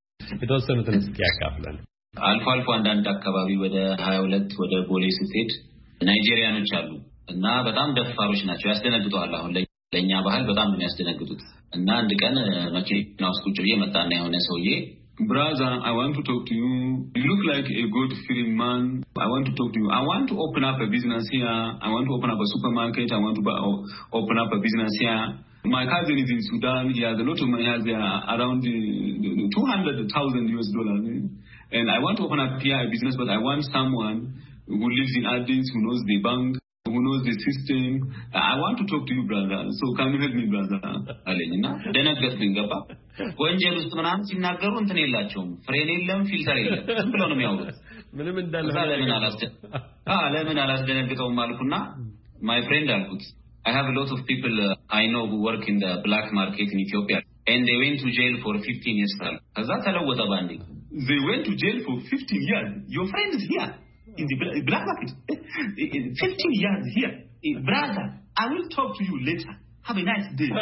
[SPEAKER 2] የተወሰኑትን እስኪ ያካፍለን
[SPEAKER 3] አልፎ አልፎ አንዳንድ አካባቢ ወደ ሀያ ሁለት ወደ ቦሌ ስትሄድ ናይጄሪያኖች አሉ እና በጣም ደፋሮች ናቸው ያስደነግጣሉ አሁን ለኛ ባህል በጣም ነው የሚያስደነግጡት እና አንድ ቀን መኪና ውስጥ ቁጭ ብዬ መጣና የሆነ ሰውዬ brother I want to talk to you you look like a good feeling man I want to talk to you I want to open up a business here I want to open up a supermarket I want to buy, open up a business here my cousin is in Sudan he has a lot of money he has uh, around uh, two hundred thousand U S dollars and I want to open up here a business but I want someone who lives in Addis who knows the bank who knows the system I want to talk to you brother so can you help me brother አለኝና ደነገጥኩኝ ገባ ወንጀል ውስጥ ምናምን ሲናገሩ እንትን የላቸውም ፍሬን የለም ፊልተር የለም ዝም ብለው ነው የሚያወሩት
[SPEAKER 2] ምንም እንዳለ
[SPEAKER 3] ለምን አላስደ አ ለምን አላስደነግጠውም አልኩና my friend አልኩት I have a lot of people uh, I know who work in the black market in Ethiopia and they went to jail for fifteen years ከዛ ተለወጠ ባንዴ they went to jail for fifteen years your friend is here in the black market fifteen years here brother I will talk to you later have a nice day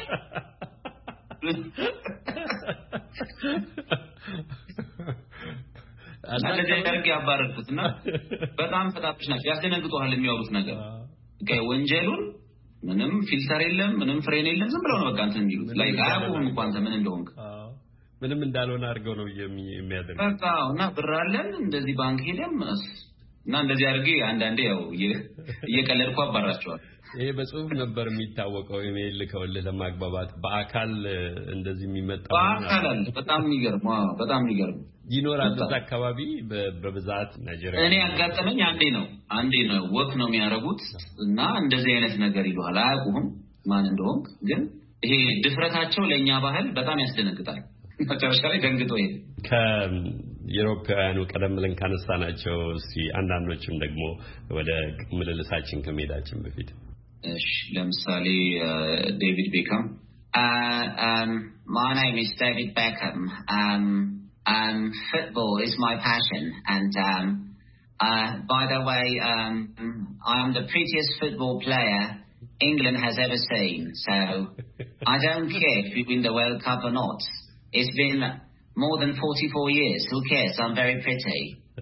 [SPEAKER 3] እንደዚህ አድርጌ አባረርኩትና በጣም ፈጣጥሽ ናቸው ያስደነግጡሃል የሚያወሩት ነገር ከወንጀሉን ምንም ፊልተር የለም ምንም ፍሬን የለም ዝም ብለው ነው በቃ እንትን የሚሉት ላይ አያውቁም እንኳን ምን እንደሆንክ
[SPEAKER 2] ምንም እንዳልሆነ አድርገው ነው የሚያደርጉት
[SPEAKER 3] በቃ እና ብራለን እንደዚህ ባንክ ሄደም እና እንደዚህ አድርጌ አንዳንዴ ያው እየቀለድኩ አባራቸዋል
[SPEAKER 2] ይሄ በጽሁፍ ነበር የሚታወቀው ኢሜል ልከውልህ ለማግባባት በአካል እንደዚህ የሚመጣው
[SPEAKER 3] በአካል በጣም የሚገርም በጣም የሚገርም
[SPEAKER 2] ይኖራል በዛ አካባቢ በብዛት ናይጄሪያ
[SPEAKER 3] እኔ ያጋጠመኝ አንዴ ነው አንዴ ነው ወክ ነው የሚያረጉት እና እንደዚህ አይነት ነገር ይሏል አያውቁም ማን እንደሆነ ግን ይሄ ድፍረታቸው ለኛ ባህል በጣም ያስደነግጣል መጨረሻ ላይ ደንግጦ ይሄ
[SPEAKER 2] ከዩሮፓውያኑ ቀደም ብለን ካነሳናቸው እስቲ አንዳንዶችም ደግሞ ወደ ምልልሳችን ከመሄዳችን በፊት
[SPEAKER 3] እሺ ለምሳሌ ዴቪድ ቤካም um my name is David Beckham um um football is my passion and um uh by the way um I am the prettiest football player England has ever seen so I don't care if we win the World Cup or not It's been more than forty-four years. Who cares? I'm very pretty.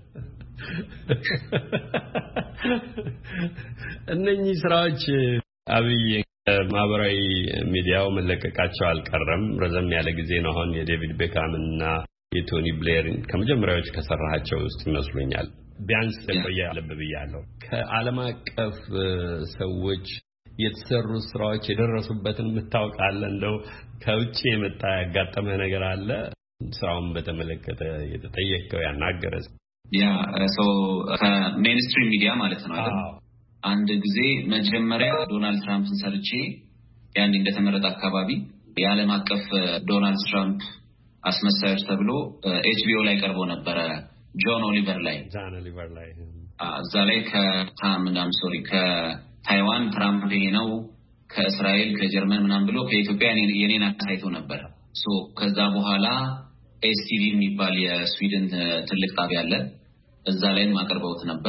[SPEAKER 2] እነኚህ ስራዎች አብይ ማህበራዊ ሚዲያው መለቀቃቸው አልቀረም። ረዘም ያለ ጊዜ ነው አሁን የዴቪድ ቤካምና የቶኒ ብሌር ከመጀመሪያዎች ከሰራቸው ውስጥ ይመስሉኛል። ቢያንስ ቆየ ለብብያለሁ። ከዓለም አቀፍ ሰዎች የተሰሩ ስራዎች የደረሱበትን ምታውቃለ? እንደው ከውጪ የመጣ ያጋጠመ ነገር አለ? ስራውን በተመለከተ የተጠየቀው ያናገረ
[SPEAKER 3] ያ ሶ ከሜንስትሪም ሚዲያ ማለት ነው አይደል? አንድ ጊዜ መጀመሪያ ዶናልድ ትራምፕን ሰርቼ ያን እንደተመረጠ አካባቢ የዓለም አቀፍ ዶናልድ ትራምፕ አስመሳዮች ተብሎ ኤችቢኦ ላይ ቀርቦ ነበር። ጆን ኦሊቨር ላይ
[SPEAKER 2] ጆን ኦሊቨር ላይ
[SPEAKER 3] እዛ ላይ ከታምናም ሶሪ ከታይዋን ትራምፕ ነው ከእስራኤል ከጀርመን ምናምን ብሎ ከኢትዮጵያ የኔን አሳይቶ ነበር። ሶ ከዛ በኋላ ኤስቲቪ የሚባል የስዊድን ትልቅ ጣቢያ አለ እዛ ላይ ማቀርበውት ነበር።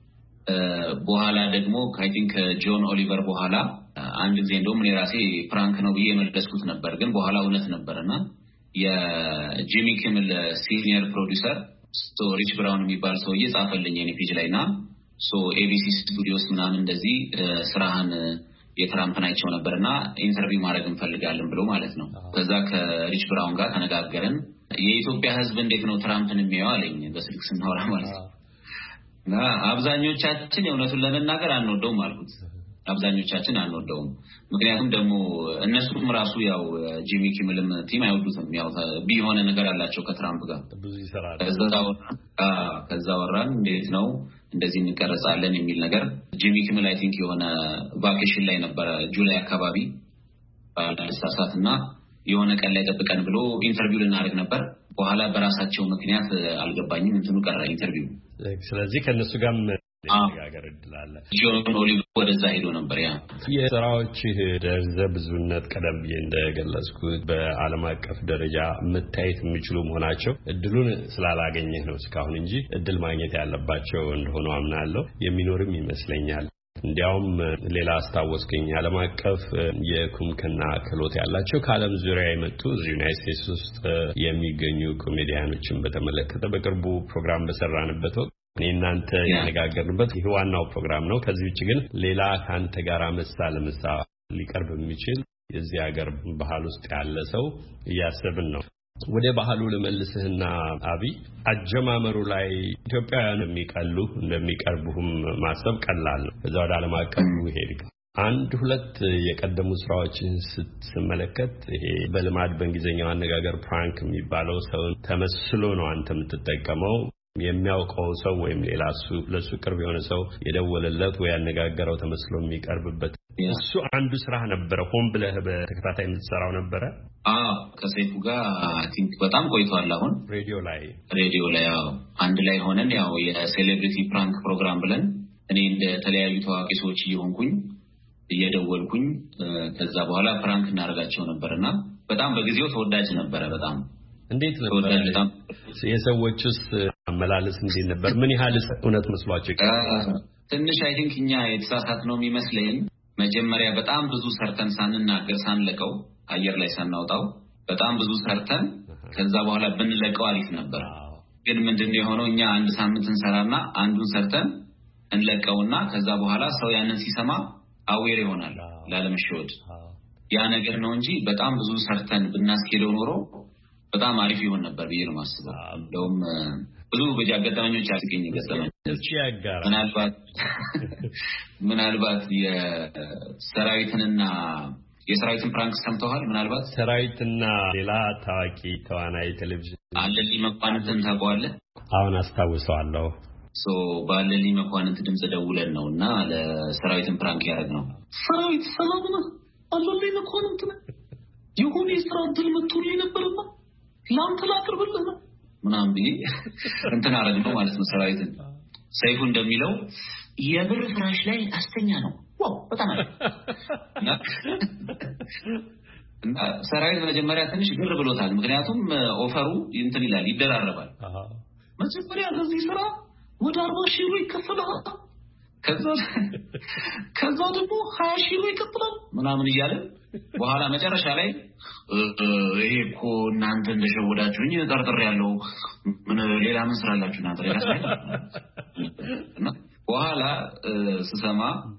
[SPEAKER 3] በኋላ ደግሞ አይ ቲንክ ጆን ኦሊቨር በኋላ አንድ ጊዜ እንደውም እኔ ራሴ ፕራንክ ነው ብዬ መለስኩት ነበር ግን በኋላ እውነት ነበርና የጂሚ ኪምል ሲኒየር ፕሮዲዩሰር ሶ ሪች ብራውን የሚባል ሰውዬ ጻፈልኝ የኔ ፔጅ ላይና ሶ ኤቢሲ ስቱዲዮስ ምናምን እንደዚህ ስራህን የትራምፕን አይቸው ነበርና ኢንተርቪው ማድረግ እንፈልጋለን ብሎ ማለት ነው። ከዛ ከሪች ብራውን ጋር ተነጋገርን። የኢትዮጵያ ሕዝብ እንዴት ነው ትራምፕን የሚያየው አለኝ በስልክ ስናወራ ማለት ነው። እና አብዛኞቻችን የእውነቱን ለመናገር አንወደውም አልኩት። አብዛኞቻችን አንወደውም ምክንያቱም ደግሞ እነሱም ራሱ ያው ጂሚ ኪምልም ቲም አይወዱትም። ያው ቢሆነ ነገር አላቸው ከትራምፕ ጋር ብዙ ይሰራል። ከዛ ወራን እንዴት ነው እንደዚህ እንቀርጻለን የሚል ነገር ጂሚ ኪምል አይ ቲንክ የሆነ ቫኬሽን ላይ ነበር ጁላይ አካባቢ ባለሳሳትና የሆነ ቀን ላይ ተጠብቀን ብሎ ኢንተርቪው ልናደርግ ነበር። በኋላ በራሳቸው ምክንያት አልገባኝም እንትኑ ቀረ ኢንተርቪው።
[SPEAKER 2] ስለዚህ ከነሱ ጋር ማነጋገር እድላለ
[SPEAKER 3] ጆን ኦሊቨር ወደዛ ሄዶ ነበር። ያ
[SPEAKER 2] የስራዎች ደረጃ ብዙነት ቀደም ብዬ እንደገለጽኩት በዓለም አቀፍ ደረጃ መታየት የሚችሉ መሆናቸው እድሉን ስላላገኘህ ነው እስካሁን እንጂ እድል ማግኘት ያለባቸው እንደሆነ አምናለሁ የሚኖርም ይመስለኛል። እንዲያውም ሌላ አስታወስከኝ ዓለም አቀፍ የኩምክና ክህሎት ያላቸው ከዓለም ዙሪያ የመጡ ዩናይትድ ስቴትስ ውስጥ የሚገኙ ኮሜዲያኖችን በተመለከተ በቅርቡ ፕሮግራም በሰራንበት ወቅት እናንተ ያነጋገርንበት ይሄ ዋናው ፕሮግራም ነው። ከዚህ ውጪ ግን ሌላ ካንተ ጋር መሳ ለመሳ ሊቀርብ የሚችል የዚህ ሀገር ባህል ውስጥ ያለ ሰው እያሰብን ነው። ወደ ባህሉ ለመልስህና አቢ አጀማመሩ ላይ ኢትዮጵያውያን የሚቀሉ እንደሚቀርቡም ማሰብ ቀላል ነው። ከዛ ወደ ዓለም አቀፉ ሄድክ አንድ ሁለት የቀደሙ ስራዎችን ስትመለከት ይሄ በልማድ በእንግሊዝኛው አነጋገር ፕራንክ የሚባለው ሰው ተመስሎ ነው አንተ የምትጠቀመው። የሚያውቀው ሰው ወይም ሌላ እሱ ለሱ ቅርብ የሆነ ሰው የደወለለት ወይ ያነጋገረው ተመስሎ የሚቀርብበት እሱ አንዱ ስራ ነበር። ሆም ብለህ በተከታታይ የምትሰራው ነበር?
[SPEAKER 3] አዎ ከሰይፉ ጋር አይ ቲንክ በጣም ቆይቷል። አሁን
[SPEAKER 2] ሬዲዮ ላይ
[SPEAKER 3] ሬዲዮ ላይ ያው አንድ ላይ ሆነን ያው የሴሌብሪቲ ፕራንክ ፕሮግራም ብለን እኔ እንደ ተለያዩ ታዋቂ ሰዎች እየሆንኩኝ እየደወልኩኝ ከዛ በኋላ ፕራንክ እናደርጋቸው ነበርና በጣም በጊዜው ተወዳጅ ነበረ። በጣም
[SPEAKER 2] እንዴት ነበር የሰዎችስ አመላለስ እንዴት ነበር? ምን ያህል እውነት መስሏቸው?
[SPEAKER 3] ትንሽ አይ ቲንክ እኛ የተሳሳት ነው የሚመስለኝ። መጀመሪያ በጣም ብዙ ሰርተን ሳንናገር ሳንለቀው አየር ላይ ሳናውጣው በጣም ብዙ ሰርተን ከዛ በኋላ ብንለቀው አሪፍ ነበር። ግን ምንድነው የሆነው እኛ አንድ ሳምንት እንሰራና አንዱን ሰርተን እንለቀውና ከዛ በኋላ ሰው ያንን ሲሰማ አዌር ይሆናል ላለመሸወድ። ያ ነገር ነው እንጂ በጣም ብዙ ሰርተን ብናስኬደው ኖሮ በጣም አሪፍ ይሆን ነበር ብዬ ነው የማስበው። እንደውም ብዙ በጃገጠመኞች አስገኝ ገጠመኝ
[SPEAKER 2] እቺ ያጋራ
[SPEAKER 3] ምናልባት ምናልባት የሰራዊትንና የሰራዊትን ፕራንክ ሰምተዋል? ምናልባት
[SPEAKER 2] ሰራዊትና ሌላ ታዋቂ ተዋናይ ቴሌቪዥን
[SPEAKER 3] አለልኝ መኳንንትን ታውቀዋለህ?
[SPEAKER 2] አሁን አስታውሰዋለሁ።
[SPEAKER 3] ሶ ባለልኝ መኳንንት ድምጽ ደውለን ነውና ለሰራዊትን ፕራንክ ያደረግነው። ሰራዊት ሰላም ነው አለልኝ መኳንንት ነው የሆነ የስራ እድል መጥቶልኝ ነበርና ላንተ ላቅርብልህ ነው ምናምን ብዬ እንትን አደረግነው ማለት ነው። ሰራዊትን ሰይፉ እንደሚለው የብር ፍራሽ ላይ አስተኛ ነው። ዋው በጣም እና ሰራዊት መጀመሪያ ትንሽ ግር ብሎታል። ምክንያቱም ኦፈሩ እንትን ይላል ይደራረባል። መጀመሪያ ለዚህ ስራ ወደ አርባ ሺህ ብር ይከፈላል። ከዛ ከዛ ደግሞ ሀያ ሺህ ብር ይከፈላል ምናምን እያለ በኋላ መጨረሻ ላይ ይሄ እኮ እናንተ እንደሸወዳችሁኝ ጠርጥር ያለው ምን ሌላ ምን ስራላችሁ እናንተ ሌላ እና በኋላ ስሰማ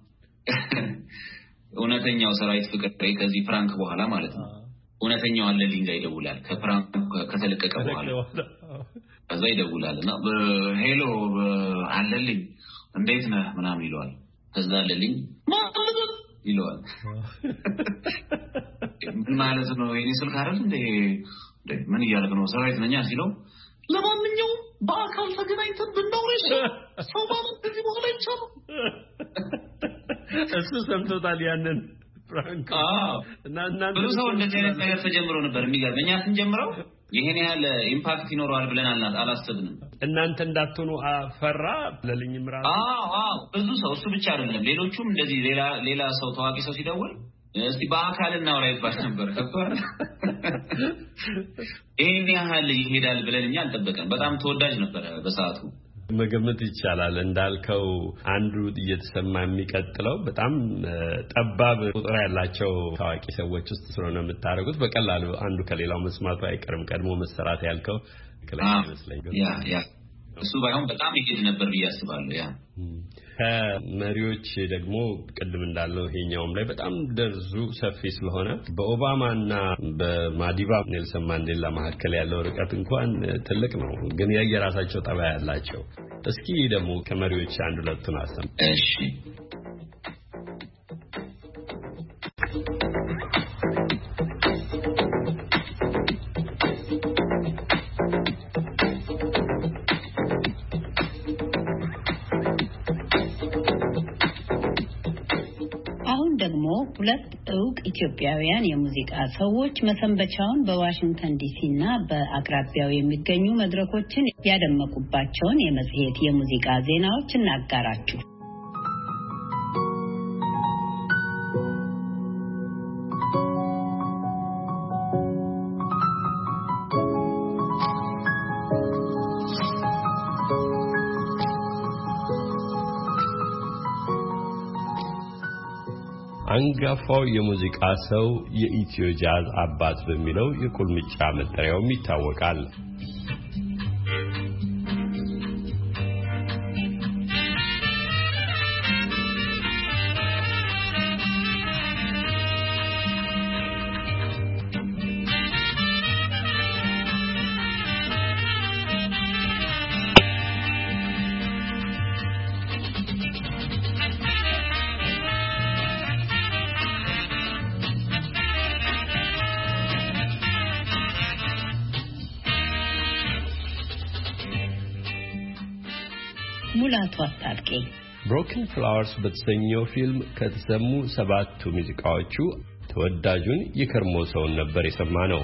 [SPEAKER 3] እውነተኛው ሰራዊት ፍቅር ከዚህ ፍራንክ በኋላ ማለት ነው እውነተኛው አለልኝ ጋር ይደውላል ከፍራንክ ከተለቀቀ በኋላ ከዛ ይደውላልና ሄሎ አለልኝ እንዴት ነህ ምናምን ይለዋል ከዛ አለልኝ ማለት ይለዋል ምን ማለት ነው የኔ ስልክ አይደል እንዴ ምን እያልክ ነው ሰራዊት ነኛ ሲለው ለማንኛውም በአካል ተገናኝተን ብናወራሽ ሰው ማለት እዚህ በኋላ ይቻላል
[SPEAKER 2] እሱ ሰምቶታል ያንን ፍራንክ
[SPEAKER 3] እና እና ብዙ ሰው እንደዚህ አይነት ነገር ተጀምሮ ነበር የሚገርም እኛ ስንጀምረው ይሄን ያለ ኢምፓክት ይኖረዋል ብለን አላሰብንም
[SPEAKER 2] እናንተ እንዳትሆኑ አፈራ ለልኝም ራሱ
[SPEAKER 3] አዎ አዎ ብዙ ሰው እሱ ብቻ አይደለም ሌሎቹም እንደዚህ ሌላ ሌላ ሰው ታዋቂ ሰው ሲደውል እስቲ በአካል እናውራ ይባል ነበር ከፈር ይሄን ያህል ይሄዳል ብለን እኛ አልጠበቀን በጣም ተወዳጅ ነበር በሰዓቱ
[SPEAKER 2] መገመት ይቻላል እንዳልከው አንዱ እየተሰማ የሚቀጥለው በጣም ጠባብ ቁጥር ያላቸው ታዋቂ ሰዎች ውስጥ ስለሆነ የምታረጉት በቀላሉ አንዱ ከሌላው መስማቱ አይቀርም ቀድሞ መሰራት ያልከው ከላይ ይመስለኛል
[SPEAKER 3] ያ ያ እሱ ባይሆን በጣም ይሄድ ነበር ብያስባለሁ ያ
[SPEAKER 2] ከመሪዎች ደግሞ ቅድም እንዳለው ይሄኛውም ላይ በጣም ደርዙ ሰፊ ስለሆነ በኦባማና በማዲባ ኔልሰን ማንዴላ መካከል ያለው ርቀት እንኳን ትልቅ ነው ግን የየራሳቸው ጠባይ ያላቸው እስኪ ደግሞ ከመሪዎች አንድ ሁለቱን አሰም
[SPEAKER 3] እሺ
[SPEAKER 5] ደግሞ ሁለት ዕውቅ ኢትዮጵያውያን የሙዚቃ ሰዎች መሰንበቻውን በዋሽንግተን ዲሲና በአቅራቢያው የሚገኙ መድረኮችን ያደመቁባቸውን የመጽሔት የሙዚቃ ዜናዎች እናጋራችሁ።
[SPEAKER 2] አንጋፋው የሙዚቃ ሰው የኢትዮ ጃዝ አባት በሚለው የቁልምጫ መጠሪያውም ይታወቃል።
[SPEAKER 5] ሙላቱ አስታጥቄ
[SPEAKER 2] ብሮከን ፍላወርስ በተሰኘው ፊልም ከተሰሙ ሰባቱ ሙዚቃዎቹ ተወዳጁን የከርሞ ሰውን ነበር የሰማነው።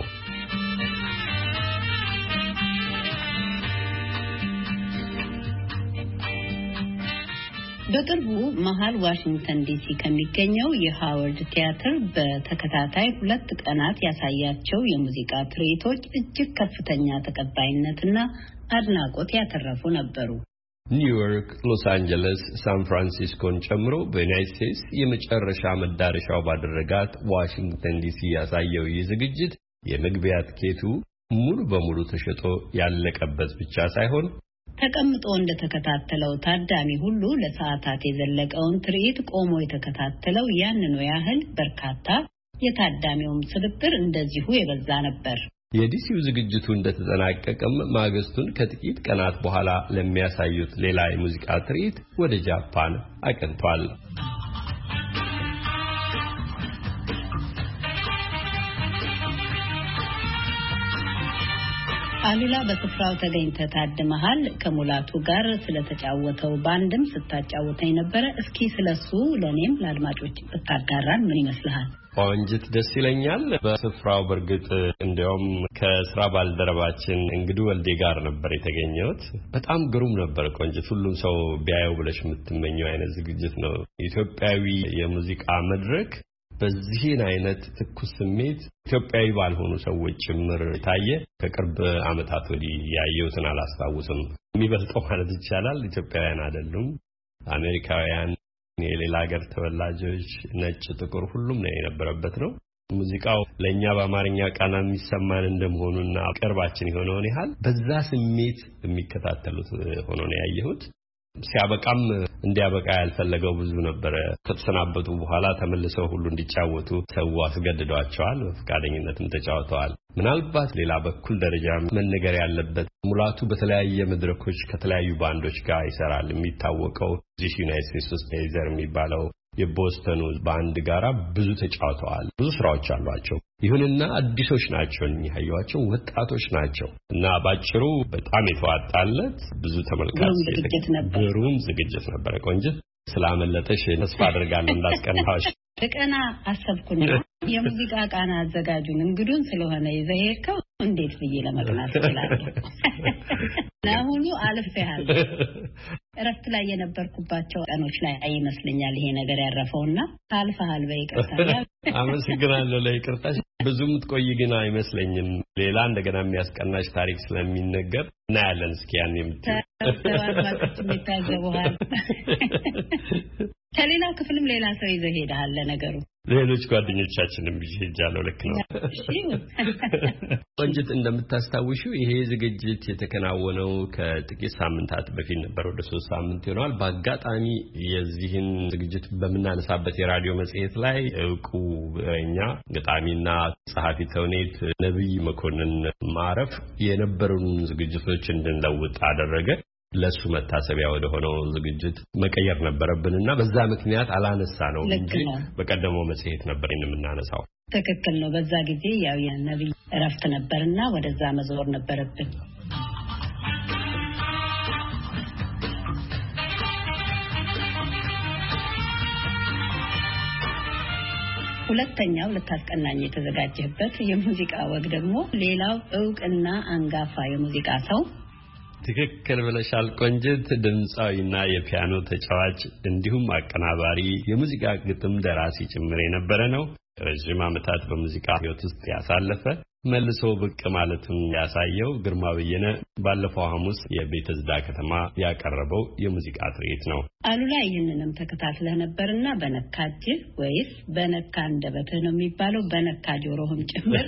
[SPEAKER 5] በቅርቡ መሃል ዋሽንግተን ዲሲ ከሚገኘው የሃዋርድ ቲያትር በተከታታይ ሁለት ቀናት ያሳያቸው የሙዚቃ ትርኢቶች እጅግ ከፍተኛ ተቀባይነትና አድናቆት ያተረፉ ነበሩ።
[SPEAKER 2] ኒውዮርክ፣ ሎስ አንጀለስ፣ ሳን ፍራንሲስኮን ጨምሮ በዩናይትድ ስቴትስ የመጨረሻ መዳረሻው ባደረጋት ዋሽንግተን ዲሲ ያሳየው ይህ ዝግጅት የመግቢያ ትኬቱ ሙሉ በሙሉ ተሸጦ ያለቀበት ብቻ ሳይሆን
[SPEAKER 5] ተቀምጦ እንደተከታተለው ታዳሚ ሁሉ ለሰዓታት የዘለቀውን ትርኢት ቆሞ የተከታተለው ያንኑ ያህል በርካታ የታዳሚውም ስብጥር እንደዚሁ የበዛ ነበር።
[SPEAKER 2] የዲሲው ዝግጅቱ እንደተጠናቀቀም ማግስቱን ከጥቂት ቀናት በኋላ ለሚያሳዩት ሌላ የሙዚቃ ትርኢት ወደ ጃፓን አቅንቷል።
[SPEAKER 5] አሉላ በስፍራው ተገኝተህ ታድመሃል። ከሙላቱ ጋር ስለተጫወተው ባንድም ስታጫወተኝ ነበረ። እስኪ ስለሱ ለኔም ለአድማጮች ብታጋራን ምን ይመስልሃል?
[SPEAKER 2] ቆንጅት ደስ ይለኛል። በስፍራው በርግጥ እንደውም ከስራ ባልደረባችን እንግዱ ወልዴ ጋር ነበር የተገኘሁት። በጣም ግሩም ነበር ቆንጅት። ሁሉም ሰው ቢያየው ብለሽ የምትመኘው አይነት ዝግጅት ነው። ኢትዮጵያዊ የሙዚቃ መድረክ በዚህን አይነት ትኩስ ስሜት ኢትዮጵያዊ ባልሆኑ ሰዎች ጭምር ታየ። ከቅርብ ዓመታት ወዲህ ያየሁትን አላስታውስም። የሚበልጠው ማለት ይቻላል ኢትዮጵያውያን አይደሉም፣ አሜሪካውያን፣ የሌላ ሀገር ተወላጆች፣ ነጭ፣ ጥቁር ሁሉም ነው የነበረበት ነው። ሙዚቃው ለኛ በአማርኛ ቃና የሚሰማን እንደመሆኑና ቅርባችን የሆነውን ያህል በዛ ስሜት የሚከታተሉት ሆኖ ነው ያየሁት። ሲያበቃም እንዲያበቃ ያልፈለገው ብዙ ነበር። ከተሰናበቱ በኋላ ተመልሰው ሁሉ እንዲጫወቱ ሰው አስገድዷቸዋል። በፈቃደኝነትም ተጫውተዋል። ምናልባት ሌላ በኩል ደረጃ መነገር ያለበት ሙላቱ በተለያየ መድረኮች ከተለያዩ ባንዶች ጋር ይሰራል። የሚታወቀው እዚህ ዩናይትድ ስቴትስ ውስጥ ሄዘር የሚባለው የቦስተኑ ባንድ ጋራ ብዙ ተጫውተዋል። ብዙ ስራዎች አሏቸው። ይሁንና አዲሶች ናቸው። የሚያዩዋቸው ወጣቶች ናቸው እና ባጭሩ በጣም የተዋጣለት ብዙ ተመልካች ግሩም ዝግጅት ነበር። ቆንጆ ስላመለጠሽ ተስፋ አደርጋለሁ እንዳስቀናሽ።
[SPEAKER 5] በቀና አሰብኩና የሙዚቃ ቃና አዘጋጁን እንግዱን ስለሆነ ይዘሄርከው እንዴት ብዬ ለመቅናት ይችላል። ለአሁኑ አልፌሃል። እረፍት ላይ የነበርኩባቸው ቀኖች ላይ አይመስለኛል ይሄ ነገር ያረፈውና አልፈሃል። በይቅርታ
[SPEAKER 2] አመሰግናለሁ። ለይቅርታሽ ብዙም ትቆይ ግን አይመስለኝም። ሌላ እንደገና የሚያስቀናሽ ታሪክ ስለሚነገር እናያለን። እስኪ ያን
[SPEAKER 5] የምትታዘቡሃል። ከሌላ ክፍልም ሌላ ሰው ይዘህ ሄደሃል። ለነገሩ
[SPEAKER 2] ሌሎች ጓደኞቻችንም ይሄጃለው። ልክ ነው። ቆንጅት እንደምታስታውሺው ይሄ ዝግጅት የተከናወነው ከጥቂት ሳምንታት በፊት ነበር። ወደ ሶስት ሳምንት ይሆናል። በአጋጣሚ የዚህን ዝግጅት በመናነሳበት የራዲዮ መጽሔት ላይ እውቁ ብዕረኛ ገጣሚና ጸሐፊ ተውኔት ነብይ መኮንን ማረፍ የነበሩን ዝግጅቶች እንድንለውጥ አደረገ። ለሱ መታሰቢያ ወደ ሆነው ዝግጅት መቀየር ነበረብንና በዛ ምክንያት አላነሳ ነው እንጂ በቀደመው መጽሔት ነበር የምናነሳው።
[SPEAKER 5] ትክክል ነው። በዛ ጊዜ ያው የነብይ እረፍት ነበርና ወደዛ መዞር ነበረብን። ሁለተኛው ልታስቀናኝ የተዘጋጀበት የሙዚቃ ወግ ደግሞ ሌላው እውቅና አንጋፋ የሙዚቃ ሰው
[SPEAKER 2] ትክክል ብለሻል ቆንጅት። ድምጻዊና የፒያኖ ተጫዋች እንዲሁም አቀናባሪ የሙዚቃ ግጥም ደራሲ ጭምር የነበረ ነው። ረጅም ዓመታት በሙዚቃ ሕይወት ውስጥ ያሳለፈ መልሶ ብቅ ማለቱን ያሳየው ግርማ በየነ ባለፈው ሐሙስ የቤተዝዳ ከተማ ያቀረበው የሙዚቃ ትርኢት ነው።
[SPEAKER 5] አሉላ ይህንንም ተከታትለህ ነበርና በነካጅ ወይስ በነካ አንደበትህ ነው የሚባለው? በነካ ጆሮህም ጭምር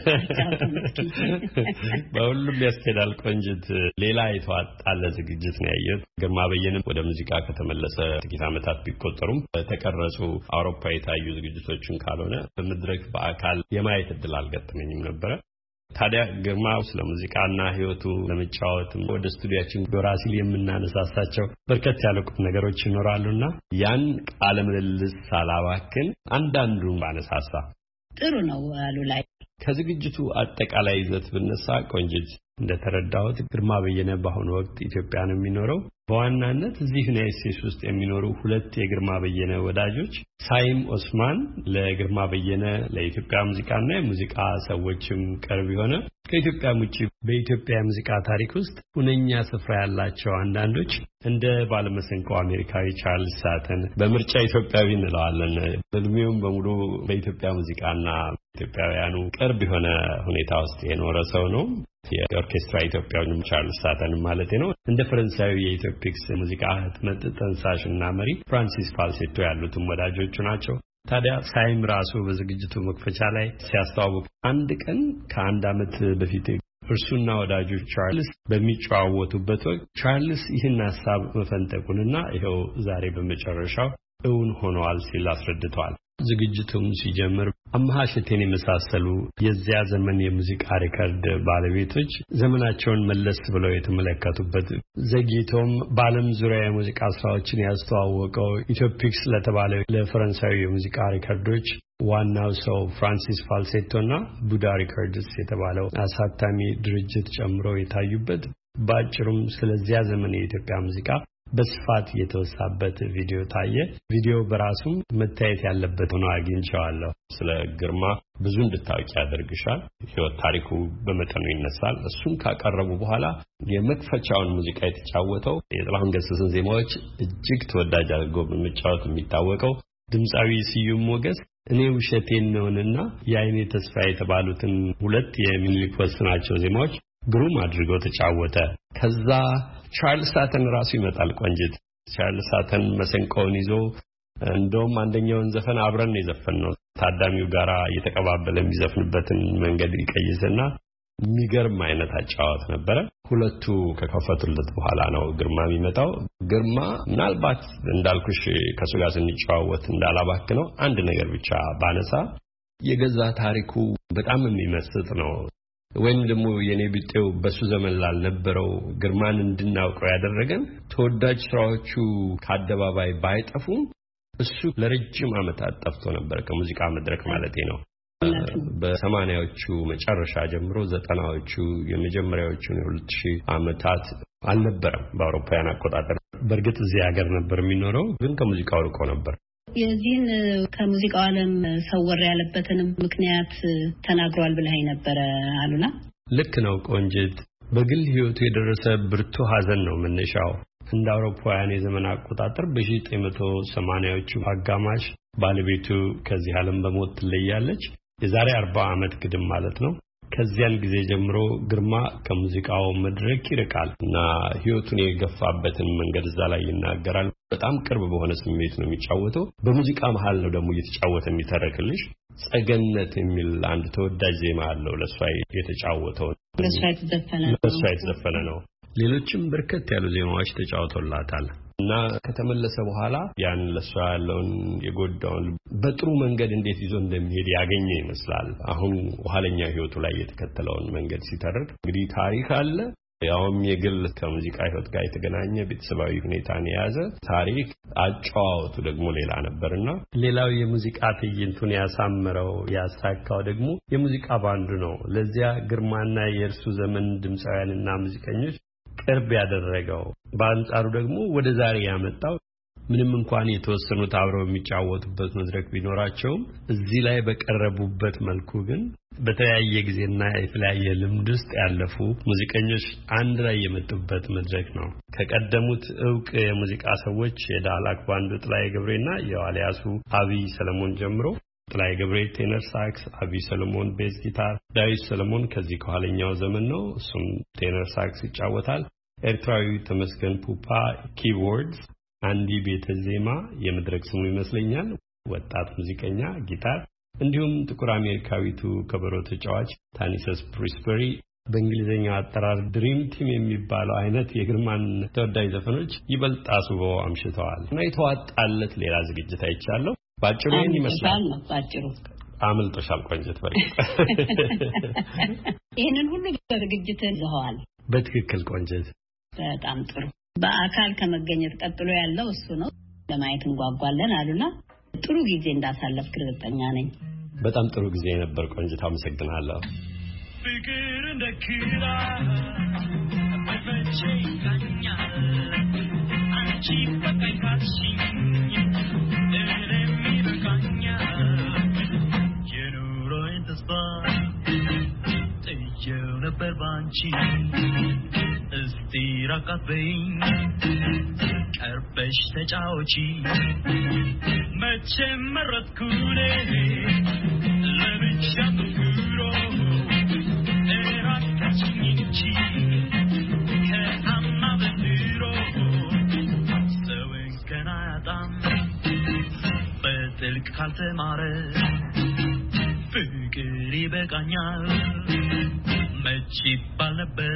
[SPEAKER 2] በሁሉም ያስኬዳል። ቆንጅት ሌላ የተዋጣለ ዝግጅት ነው ያየሁት። ግርማ በየነ ወደ ሙዚቃ ከተመለሰ ጥቂት ዓመታት ቢቆጠሩም በተቀረጹ አውሮፓ የታዩ ዝግጅቶችን ካልሆነ በመድረክ በአካል የማየት እድል አልገጠመኝም ነበር። ታዲያ ግርማ ስለ ሙዚቃና ህይወቱ ለመጫወት ወደ ስቱዲያችን ጎራ ሲል የምናነሳሳቸው በርከት ያሉ ቁም ነገሮች ይኖራሉና ያን ቃለ ምልልስ ሳላባክን አንዳንዱን ባነሳሳ
[SPEAKER 5] ጥሩ ነው። አሉላ
[SPEAKER 2] ከዝግጅቱ አጠቃላይ ይዘት ብነሳ ቆንጅት እንደተረዳሁት ግርማ በየነ በአሁኑ ወቅት ኢትዮጵያ ነው የሚኖረው። በዋናነት እዚህ ዩናይትድ ስቴትስ ውስጥ የሚኖሩ ሁለት የግርማ በየነ ወዳጆች ሳይም ኦስማን ለግርማ በየነ ለኢትዮጵያ ሙዚቃና የሙዚቃ ሰዎችም ቅርብ የሆነ ከኢትዮጵያ ውጪ በኢትዮጵያ ሙዚቃ ታሪክ ውስጥ ሁነኛ ስፍራ ያላቸው አንዳንዶች እንደ ባለመሰንቆ አሜሪካዊ ቻርልስ ሳተን በምርጫ ኢትዮጵያዊ እንለዋለን። በእድሜውም በሙሉ በኢትዮጵያ ሙዚቃና ኢትዮጵያውያኑ ቅርብ የሆነ ሁኔታ ውስጥ የኖረ ሰው ነው። የኦርኬስትራ ኢትዮጵያውያኑም ቻርልስ ሳተን ማለት ነው። እንደ ፈረንሳዊ የኢትዮፒክስ ሙዚቃ ህትመት ጠንሳሽና መሪ ፍራንሲስ ፋልሴቶ ያሉትም ወዳጆቹ ናቸው። ታዲያ ሳይም ራሱ በዝግጅቱ መክፈቻ ላይ ሲያስተዋውቅ አንድ ቀን ከአንድ ዓመት በፊት እርሱና ወዳጆቹ ቻርልስ በሚጨዋወቱበት ወቅት ቻርልስ ይህን ሐሳብ መፈንጠቁንና ይኸው ዛሬ በመጨረሻው እውን ሆነዋል ሲል አስረድተዋል። ዝግጅቱም ሲጀምር አምሃ እሸቴን የመሳሰሉ የዚያ ዘመን የሙዚቃ ሪከርድ ባለቤቶች ዘመናቸውን መለስ ብለው የተመለከቱበት ዘግይቶም በዓለም ዙሪያ የሙዚቃ ስራዎችን ያስተዋወቀው ኢትዮፒክስ ለተባለው ለፈረንሳዊ የሙዚቃ ሪከርዶች ዋናው ሰው ፍራንሲስ ፋልሴቶና ቡዳ ሪከርድስ የተባለው አሳታሚ ድርጅት ጨምሮ የታዩበት ባጭሩም ስለዚያ ዘመን የኢትዮጵያ ሙዚቃ በስፋት የተወሳበት ቪዲዮ ታየ። ቪዲዮ በራሱም መታየት ያለበት ሆኖ አግኝቼዋለሁ። ስለ ግርማ ብዙ እንድታውቂ ያደርግሻል። ሕይወት ታሪኩ በመጠኑ ይነሳል። እሱን ካቀረቡ በኋላ የመክፈቻውን ሙዚቃ የተጫወተው የጥላሁን ገሰሰን ዜማዎች እጅግ ተወዳጅ አድርጎ በመጫወት የሚታወቀው ድምፃዊ ስዩም ሞገስ እኔ ውሸቴን ነውንና የአይኔ ተስፋ የተባሉትን ሁለት የሚኒሊክ ወስናቸው ዜማዎች ግሩም አድርገው ተጫወተ። ከዛ ቻርልስ ሳተን ራሱ ይመጣል። ቆንጅት ቻርልስ ሳተን መሰንቆውን ይዞ እንደውም አንደኛውን ዘፈን አብረን የዘፈንነው ታዳሚው ጋራ እየተቀባበለ የሚዘፍንበትን መንገድ ይቀይስና የሚገርም አይነት አጫዋት ነበረ። ሁለቱ ከከፈቱለት በኋላ ነው ግርማ የሚመጣው። ግርማ ምናልባት እንዳልኩሽ ከሱ ጋር ስንጫወት እንዳላባክነው አንድ ነገር ብቻ ባነሳ የገዛ ታሪኩ በጣም የሚመስጥ ነው። ወይም ደግሞ የኔ ቢጤው በሱ ዘመን ላልነበረው ግርማን እንድናውቀው ያደረገን ተወዳጅ ስራዎቹ ከአደባባይ ባይጠፉም እሱ ለረጅም ዓመታት ጠፍቶ ነበር ከሙዚቃ መድረክ ማለቴ ነው። በሰማንያዎቹ መጨረሻ ጀምሮ ዘጠናዎቹ የመጀመሪያዎቹን የሁለት ሺህ ዓመታት አልነበረም በአውሮፓውያን አቆጣጠር። በእርግጥ እዚህ ሀገር ነበር የሚኖረው ግን ከሙዚቃው ርቆ ነበር።
[SPEAKER 5] የዚህን ከሙዚቃው ዓለም ሰወር ያለበትንም ምክንያት ተናግሯል ብለኸኝ ነበረ አሉላ።
[SPEAKER 2] ልክ ነው ቆንጅት። በግል ህይወቱ የደረሰ ብርቱ ሐዘን ነው መነሻው። እንደ አውሮፓውያን የዘመን አቆጣጠር በ1980ዎቹ አጋማሽ ባለቤቱ ከዚህ ዓለም በሞት ትለያለች። የዛሬ አርባ ዓመት ግድም ማለት ነው። ከዚያን ጊዜ ጀምሮ ግርማ ከሙዚቃው መድረክ ይርቃል እና ህይወቱን የገፋበትን መንገድ እዛ ላይ ይናገራል። በጣም ቅርብ በሆነ ስሜት ነው የሚጫወተው። በሙዚቃ መሃል ነው ደግሞ እየተጫወተ የሚተረክልሽ። ጸገነት የሚል አንድ ተወዳጅ ዜማ አለው ለሷ የተጫወተው።
[SPEAKER 5] ለሷ የተዘፈነ
[SPEAKER 2] ለሷ የተዘፈነ ነው። ሌሎችም በርከት ያሉ ዜማዎች ተጫውቶላታል እና ከተመለሰ በኋላ ያን ለሷ ያለውን የጎዳውን በጥሩ መንገድ እንዴት ይዞ እንደሚሄድ ያገኘ ይመስላል። አሁን ኋለኛ ህይወቱ ላይ የተከተለውን መንገድ ሲተርክ እንግዲህ ታሪክ አለ። ያውም የግል ከሙዚቃ ህይወት ጋር የተገናኘ ቤተሰባዊ ሁኔታን የያዘ ታሪክ። አጫዋወቱ ደግሞ ሌላ ነበርና ሌላው የሙዚቃ ትዕይንቱን ያሳመረው ያሳካው ደግሞ የሙዚቃ ባንዱ ነው። ለዚያ ግርማና የእርሱ ዘመን ድምፃውያንና ሙዚቀኞች ቅርብ ያደረገው። በአንጻሩ ደግሞ ወደ ዛሬ ያመጣው ምንም እንኳን የተወሰኑት አብረው የሚጫወቱበት መድረክ ቢኖራቸውም እዚህ ላይ በቀረቡበት መልኩ ግን በተለያየ ጊዜና የተለያየ ልምድ ውስጥ ያለፉ ሙዚቀኞች አንድ ላይ የመጡበት መድረክ ነው። ከቀደሙት ዕውቅ የሙዚቃ ሰዎች የዳህላክ ባንዱ ጥላዬ ገብሬና የዋልያሱ አብይ ሰለሞን ጀምሮ ጥላዬ ገብሬ ቴነር ሳክስ፣ አብይ ሰለሞን ቤዝ ጊታር፣ ዳዊት ሰለሞን ከዚህ ከኋለኛው ዘመን ነው፣ እሱም ቴነር ሳክስ ይጫወታል። ኤርትራዊ ተመስገን ፑፓ ኪቦርድስ፣ አንዲ ቤተ ዜማ የመድረክ ስሙ ይመስለኛል ወጣት ሙዚቀኛ ጊታር፣ እንዲሁም ጥቁር አሜሪካዊቱ ከበሮ ተጫዋች ታኒሰስ ፕሪስበሪ በእንግሊዝኛው አጠራር ድሪም ቲም የሚባለው አይነት የግርማን ተወዳጅ ዘፈኖች ይበልጥ አስበው አምሽተዋል እና የተዋጣለት ሌላ ዝግጅት አይቻለሁ። ባጭሩ ይሄን ይመስላል።
[SPEAKER 5] ባጭሩ
[SPEAKER 2] አመልጦሻል ቆንጆት። በርግጥ
[SPEAKER 5] ይሄንን ሁሉ በዝግጅት ይዘዋል።
[SPEAKER 2] በትክክል ቆንጆት።
[SPEAKER 5] በጣም ጥሩ። በአካል ከመገኘት ቀጥሎ ያለው እሱ ነው። ለማየት እንጓጓለን አሉና ጥሩ ጊዜ እንዳሳለፍክ እርግጠኛ ነኝ።
[SPEAKER 2] በጣም ጥሩ ጊዜ ነበር ቆንጆት። አመሰግናለሁ። ፍቅር እንደ ኪራ በፈቼኛ አንቺ በቃይካቺ ነበር ባንቺ እስቲ ራቃበኝ ቀርበሽ ተጫወቺ መቼም መረጥኩኔ ለብቻ ትኩሮ እራቃችኝ እንጂ ከአማ በድሮ ሰውን ገና ያጣም በጥልቅ ካልተማረ ፍቅር ይበቃኛል መች ይባል ነበረ።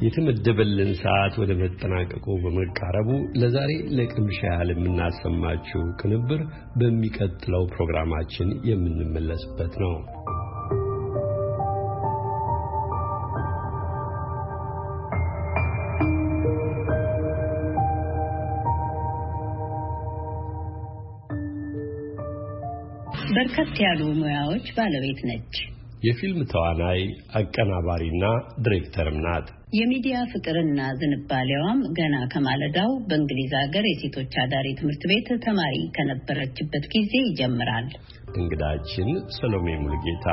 [SPEAKER 2] የተመደበልን ሰዓት ወደ መጠናቀቁ በመቃረቡ ለዛሬ ለቅምሻ ያህል የምናሰማችሁ ቅንብር በሚቀጥለው ፕሮግራማችን የምንመለስበት ነው።
[SPEAKER 1] በርከት ያሉ ሙያዎች ባለቤት ነች።
[SPEAKER 2] የፊልም ተዋናይ፣ አቀናባሪና ዲሬክተርም ናት።
[SPEAKER 1] የሚዲያ ፍቅርና ዝንባሌዋም ገና ከማለዳው በእንግሊዝ ሀገር የሴቶች አዳሪ ትምህርት ቤት ተማሪ ከነበረችበት ጊዜ ይጀምራል።
[SPEAKER 2] እንግዳችን ሰሎሜ ሙሉጌታ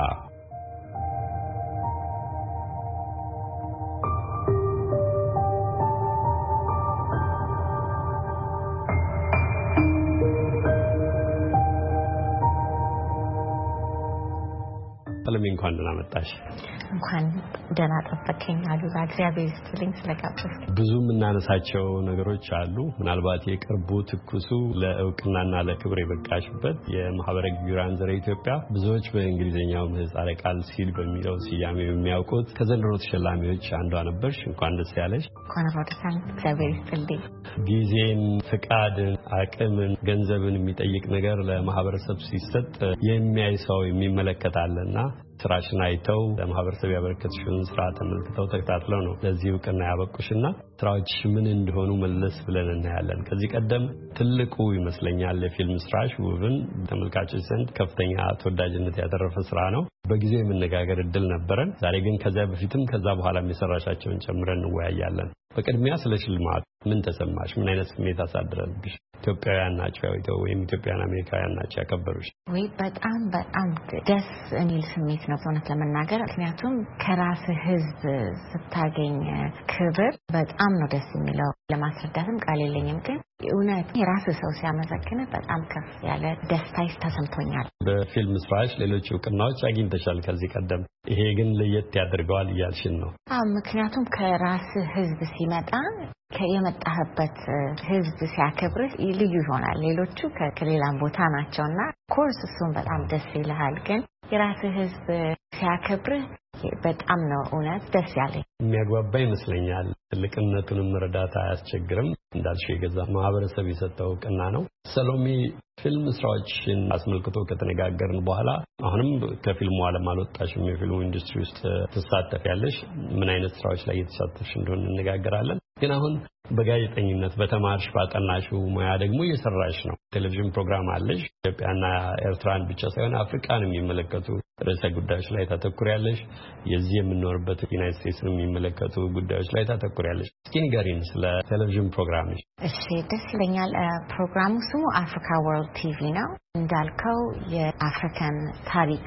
[SPEAKER 2] ሰሎሜ እንኳን ደህና መጣሽ።
[SPEAKER 6] እንኳን ደህና ጠበቀኝ አሉላ። እግዚአብሔር ይስጥልኝ ስለጋበዝሽ።
[SPEAKER 2] ብዙ የምናነሳቸው ነገሮች አሉ። ምናልባት የቅርቡ ትኩሱ ለእውቅናና ለክብር የበቃሽበት የማህበረ ግዩራን ዘረ ኢትዮጵያ ብዙዎች በእንግሊዝኛው ምህጻረ ቃል ሲል በሚለው ስያሜ የሚያውቁት ከዘንድሮ ተሸላሚዎች አንዷ ነበርሽ። እንኳን ደስ ያለሽ።
[SPEAKER 6] እንኳን አብሮደሳን። እግዚአብሔር ይስጥልኝ።
[SPEAKER 2] ጊዜን፣ ፍቃድን፣ አቅምን፣ ገንዘብን የሚጠይቅ ነገር ለማህበረሰብ ሲሰጥ የሚያይ ሰው የሚመለከታልና ስራሽን አይተው ለማህበረሰብ ያበረከትሽውን ስራ ተመልክተው ተከታትለው ነው ለዚህ እውቅና ያበቁሽና ስራዎች ምን እንደሆኑ መለስ ብለን እናያለን። ከዚህ ቀደም ትልቁ ይመስለኛል ለፊልም ስራሽ ውብን ተመልካቾች ዘንድ ከፍተኛ ተወዳጅነት ያተረፈ ስራ ነው። በጊዜው የመነጋገር እድል ነበረን። ዛሬ ግን ከዛ በፊትም ከዛ በኋላ የሚሰራሻቸውን ጨምረን እንወያያለን። በቅድሚያ ስለ ሽልማት ምን ተሰማሽ? ምን አይነት ስሜት አሳደረብሽ? ኢትዮጵያውያን ናቸው ወይም ኢትዮጵያውያን አሜሪካውያን ናቸው ያከበሩሽ?
[SPEAKER 6] ወይ በጣም በጣም ደስ የሚል ስሜት ነው እውነት ለመናገር። ምክንያቱም ከራስ ህዝብ ስታገኝ ክብር በጣም ነው ደስ የሚለው። ለማስረዳትም ቃል የለኝም። ግን እውነት የራስ ሰው ሲያመሰግን በጣም ከፍ ያለ ደስታ ተሰምቶኛል።
[SPEAKER 2] በፊልም ስራሽ ሌሎች እውቅናዎች አግኝተሻል ከዚህ ቀደም። ይሄ ግን ለየት ያደርገዋል እያልሽን ነው?
[SPEAKER 6] አዎ፣ ምክንያቱም ከራስ ህዝብ ሲመጣ ከየመጣህበት ህዝብ ሲያከብርህ ልዩ ይሆናል። ሌሎቹ ከሌላም ቦታ ናቸውና ኮርስ እሱን በጣም ደስ ይልሃል። ግን የራስ ህዝብ ሲያከብርህ በጣም ነው እውነት ደስ ያለኝ።
[SPEAKER 2] የሚያግባባ ይመስለኛል። ትልቅነቱንም መረዳት አያስቸግርም። እንዳልሽው የገዛ ማህበረሰብ የሰጠው እውቅና ነው። ሰሎሜ፣ ፊልም ስራዎችን አስመልክቶ ከተነጋገርን በኋላ አሁንም ከፊልሙ ዓለም አልወጣሽም። የፊልሙ ኢንዱስትሪ ውስጥ ትሳተፊያለሽ። ምን አይነት ስራዎች ላይ እየተሳተፍሽ እንደሆነ እንነጋገራለን። ግን አሁን በጋዜጠኝነት በተማርሽ ባጠናሽው ሙያ ደግሞ እየሰራሽ ነው። ቴሌቪዥን ፕሮግራም አለሽ። ኢትዮጵያና ኤርትራን ብቻ ሳይሆን አፍሪካን የሚመለከቱ ርዕሰ ጉዳዮች ላይ ታተኩሪያለሽ። የዚህ የምንኖርበት ዩናይትድ ስቴትስን የሚመለከቱ ጉዳዮች ላይ ታተኩሪያለሽ። እስኪ ንገሪን ስለ ቴሌቪዥን ፕሮግራምሽ።
[SPEAKER 6] እሺ፣ ደስ ይለኛል። ፕሮግራሙ ስሙ አፍሪካ ወርልድ ቲቪ ነው። እንዳልከው የአፍሪካን ታሪክ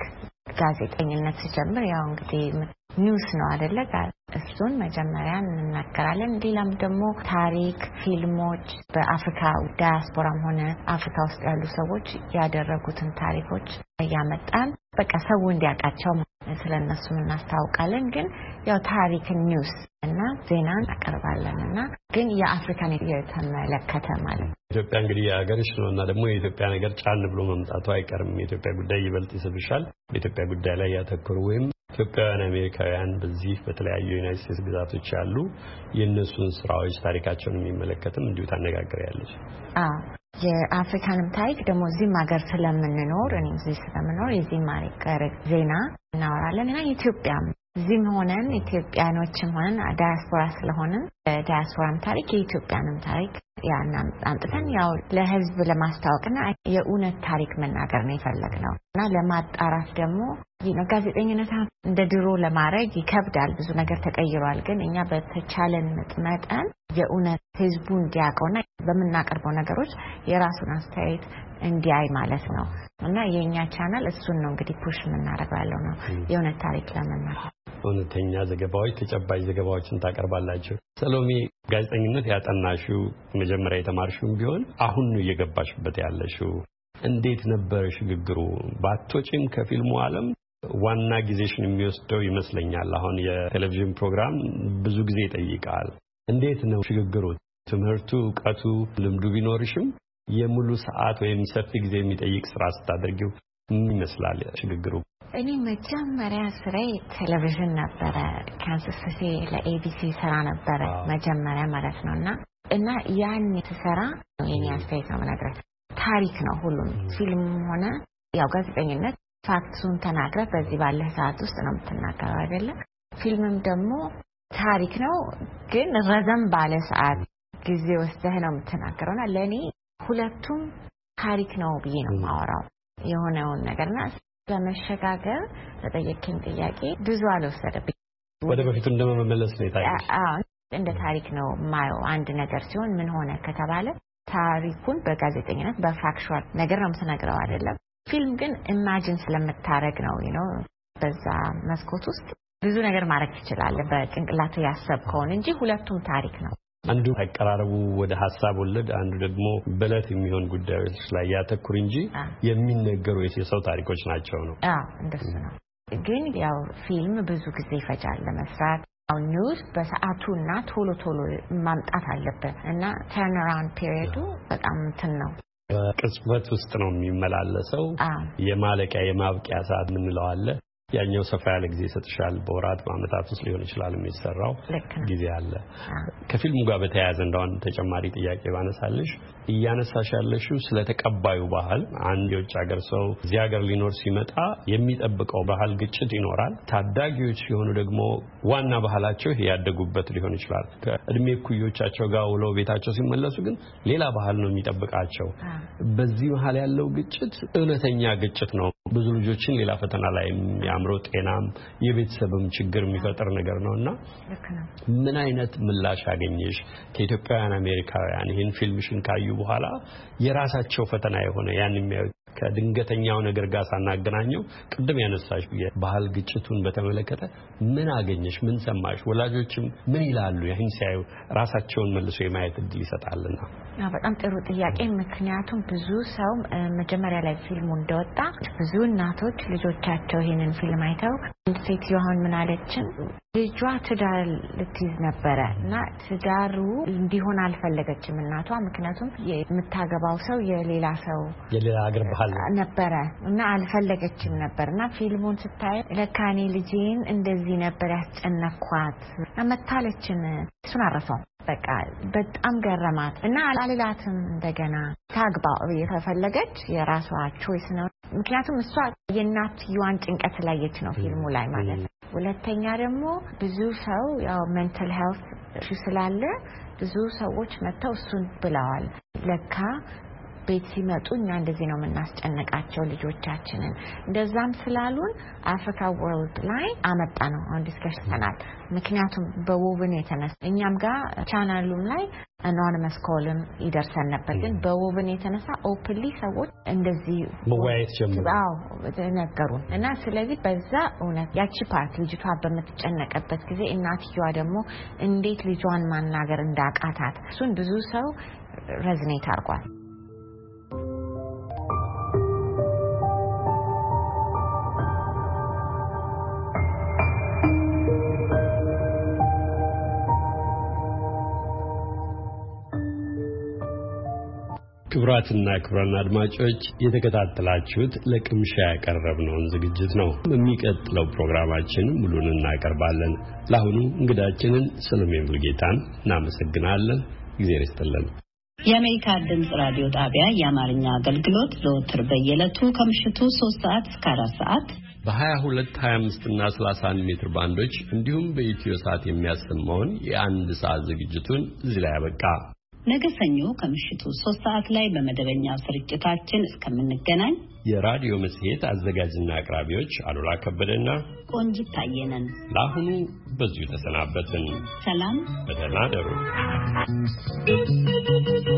[SPEAKER 6] ጋዜጠኝነት ሲጀምር ያው እንግዲህ ኒውስ ነው አይደለ? እሱን መጀመሪያ እንናገራለን። ሌላም ደግሞ ታሪክ፣ ፊልሞች በአፍሪካ ዳያስፖራም ሆነ አፍሪካ ውስጥ ያሉ ሰዎች ያደረጉትን ታሪኮች እያመጣን በቃ ሰው እንዲያውቃቸው ስለነሱ እናስታውቃለን። ግን ያው ታሪክ ኒውስ እና ዜና እናቀርባለንና ግን የአፍሪካን የተመለከተ ማለት ነው።
[SPEAKER 2] ኢትዮጵያ እንግዲህ የሀገርሽ ነውና ደግሞ የኢትዮጵያ ነገር ጫን ብሎ መምጣቱ አይቀርም። የኢትዮጵያ ጉዳይ ይበልጥ ይስብሻል። በኢትዮጵያ ጉዳይ ላይ ያተኮሩ ወይም ኢትዮጵያውያን አሜሪካውያን በዚህ በተለያዩ ዩናይትድ ስቴትስ ግዛቶች ያሉ የእነሱን ስራዎች ታሪካቸውን የሚመለከትም እንዲሁ ታነጋግሪያለሽ።
[SPEAKER 6] አዎ፣ የአፍሪካንም ታሪክ ደግሞ እዚህም ሀገር ስለምንኖር እኔ እዚህ ስለምኖር የዚህም ሀገር ዜና እናወራለን እና ኢትዮጵያም እዚህም ሆነን ኢትዮጵያኖችም ሆነን ዳያስፖራ ስለሆንን ዳያስፖራም ታሪክ የኢትዮጵያንም ታሪክ ያና አንጥተን ያው ለህዝብ ለማስታወቅና የእውነት ታሪክ መናገር ነው የፈለግነው እና ለማጣራት ደግሞ ጋዜጠኝነት እንደ ድሮ ለማድረግ ይከብዳል። ብዙ ነገር ተቀይሯል። ግን እኛ በተቻለን መጠን የእውነት ህዝቡ እንዲያውቀውና በመናቀርበው ነገሮች የራሱን አስተያየት እንዲያይ ማለት ነው እና የኛ ቻናል እሱን ነው እንግዲህ ፑሽ የምናደርገው ነው የእውነት ታሪክ ለመናገር።
[SPEAKER 2] እውነተኛ ዘገባዎች፣ ተጨባጭ ዘገባዎችን ታቀርባላችሁ። ሰሎሜ፣ ጋዜጠኝነት ያጠናሽው መጀመሪያ የተማርሽው ቢሆን አሁን ነው እየገባሽበት ያለሽው። እንዴት ነበር ሽግግሩ? ባትወጪም ከፊልሙ ዓለም ዋና ጊዜሽን የሚወስደው ይመስለኛል። አሁን የቴሌቪዥን ፕሮግራም ብዙ ጊዜ ይጠይቃል። እንዴት ነው ሽግግሩ? ትምህርቱ፣ ዕውቀቱ፣ ልምዱ ቢኖርሽም የሙሉ ሰዓት ወይም ሰፊ ጊዜ የሚጠይቅ ስራ ስታደርጊው ምን ይመስላል ሽግግሩ?
[SPEAKER 6] እኔ መጀመሪያ ስራዬ ቴሌቪዥን ነበረ። ካንሳስ ሲቲ ለኤቢሲ ሰራ ነበረ መጀመሪያ ማለት ነውና እና ያን ተሰራ የኔ አስተያየት ነው ማለት ታሪክ ነው። ሁሉም ፊልም ሆነ ያው ጋዜጠኝነት ፋክቱን ተናግረህ በዚህ ባለ ሰዓት ውስጥ ነው የምትናገረው አይደለ? ፊልምም ደግሞ ታሪክ ነው ግን ረዘም ባለ ሰዓት ጊዜ ወስደህ ነው የምትናገረውና ለኔ ሁለቱም ታሪክ ነው ብዬ ነው ማወራው የሆነውን ነገርና ለመሸጋገር ተጠየቀኝ ጥያቄ ብዙ አልወሰደብኝ።
[SPEAKER 2] ወደ በፊቱ እንደመመለስ ነው ታሪክ
[SPEAKER 6] አዎ እንደ ታሪክ ነው ማየው። አንድ ነገር ሲሆን ምን ሆነ ከተባለ ታሪኩን በጋዜጠኝነት በፋክቹዋል ነገር ነው የምትነግረው አይደለም። ፊልም ግን ኢማጂን ስለምታረግ ነው you know በዛ መስኮት ውስጥ ብዙ ነገር ማድረግ ትችላለህ በጭንቅላት ያሰብከውን እንጂ ሁለቱም ታሪክ ነው።
[SPEAKER 2] አንዱ አቀራረቡ ወደ ሐሳብ ወለድ አንዱ ደግሞ በለት የሚሆን ጉዳዮች ላይ ያተኩር እንጂ የሚነገሩ የሰው ታሪኮች ናቸው ነው።
[SPEAKER 6] አዎ እንደሱ ነው። ግን ያው ፊልም ብዙ ጊዜ ይፈጃል ለመስራት። አው ኒውስ በሰዓቱና ቶሎ ቶሎ ማምጣት አለበት እና ተርን አራውንድ ፒሪየዱ በጣም እንትን ነው።
[SPEAKER 2] በቅጽበት ውስጥ ነው የሚመላለሰው። የማለቂያ የማብቂያ ሰዓት ምን ለዋለ ያኛው ሰፋ ያለ ጊዜ ሰጥሻል። በወራት በአመታት ውስጥ ሊሆን ይችላል የሚሰራው ጊዜ አለ። ከፊልሙ ጋር በተያያዘ እንደውን ተጨማሪ ጥያቄ ባነሳልሽ እያነሳሽ ያለሽው ስለተቀባዩ ባህል አንድ የውጭ ሀገር ሰው እዚህ ሀገር ሊኖር ሲመጣ የሚጠብቀው ባህል ግጭት ይኖራል። ታዳጊዎች ሲሆኑ ደግሞ ዋና ባህላቸው ያደጉበት ሊሆን ይችላል። ከእድሜ ኩዮቻቸው ጋር ውለው ቤታቸው ሲመለሱ ግን ሌላ ባህል ነው የሚጠብቃቸው። በዚህ መሃል ያለው ግጭት እውነተኛ ግጭት ነው። ብዙ ልጆችን ሌላ ፈተና ላይ ያምሮ ጤናም የቤተሰብም ችግር የሚፈጥር ነገር ነውና ምን አይነት ምላሽ አገኘሽ ከኢትዮጵያውያን አሜሪካውያን ይሄን ፊልምሽን ካዩ በኋላ የራሳቸው ፈተና የሆነ ያን የሚያዩ ከድንገተኛው ነገር ጋር ሳናገናኘው ቅድም ያነሳሽ ባህል ግጭቱን በተመለከተ ምን አገኘሽ ምን ሰማሽ ወላጆችም ምን ይላሉ ይህን ሲያዩ ራሳቸውን መልሶ የማየት እድል ይሰጣልና?
[SPEAKER 6] አዎ በጣም ጥሩ ጥያቄ። ምክንያቱም ብዙ ሰው መጀመሪያ ላይ ፊልሙ እንደወጣ ብዙ እናቶች ልጆቻቸው ይሄንን ፊልም አይተው ሴት ይሆን ምን አለችን ልጇ ትዳር ልትይዝ ነበረና ትዳሩ እንዲሆን አልፈለገችም እናቷ። ምክንያቱም የምታገባው ሰው የሌላ ሰው
[SPEAKER 2] የሌላ ሀገር ባህል
[SPEAKER 6] ነበረ እና አልፈለገችም ነበርና ፊልሙን ስታይ ለካኔ ልጄን እንደዚህ ነበር ያስጨነኳት አመታለችን እሱን አረፈው። በቃ በጣም ገረማት እና አላላትም እንደገና ታግባው የተፈለገች የራሷ ቾይስ ነው። ምክንያቱም እሷ የእናትየዋን ጭንቀት ስላየች ነው ፊልሙ ላይ ማለት ነው። ሁለተኛ ደግሞ ብዙ ሰው ያው ሜንታል ሄልት ኢሹ ስላለ ብዙ ሰዎች መተው እሱን ብለዋል። ለካ ቤት ሲመጡ እኛ እንደዚህ ነው የምናስጨነቃቸው ልጆቻችንን እንደዛም ስላሉን አፍሪካ ወርልድ ላይ አመጣ ነው አሁን ዲስከሽናል። ምክንያቱም በውብን የተነሳ እኛም ጋር ቻናሉም ላይ አኖኒመስ ኮልም ይደርሰን ነበር። ግን በውብን የተነሳ ኦፕንሊ ሰዎች እንደዚህ
[SPEAKER 2] መወያየት ጀመሩ።
[SPEAKER 6] አዎ ነገሩን እና ስለዚህ በዛ እውነት ያቺ ፓርት ልጅቷ በምትጨነቀበት ጊዜ እናትየዋ ደግሞ እንዴት ልጇን ማናገር እንዳቃታት እሱን ብዙ ሰው ሬዝኔት አድርጓል።
[SPEAKER 2] ክቡራትና ክቡራን አድማጮች የተከታተላችሁት ለቅምሻ ያቀረብነውን ዝግጅት ነው። በሚቀጥለው ፕሮግራማችን ሙሉን እናቀርባለን። ለአሁኑ እንግዳችንን ሰሎሜ ሙሉጌታን እናመሰግናለን። እግዚአብሔር ይስጥልን።
[SPEAKER 5] የአሜሪካ ድምጽ ራዲዮ ጣቢያ የአማርኛ አገልግሎት ዘወትር በየዕለቱ ከምሽቱ ሶስት ሰዓት እስከ አራት ሰዓት
[SPEAKER 2] በ22 25 እና ሰላሳ አንድ ሜትር ባንዶች እንዲሁም በኢትዮ ሰዓት የሚያሰማውን የአንድ ሰዓት ዝግጅቱን እዚህ ላይ ያበቃ።
[SPEAKER 5] ነገ ሰኞ ከምሽቱ ሶስት ሰዓት ላይ በመደበኛው ስርጭታችን እስከምንገናኝ
[SPEAKER 2] የራዲዮ መጽሔት አዘጋጅና አቅራቢዎች አሉላ ከበደና
[SPEAKER 5] ቆንጂት ታየነን
[SPEAKER 2] ለአሁኑ በዚሁ ተሰናበትን።
[SPEAKER 5] ሰላም፣
[SPEAKER 2] በደህና ደሩ።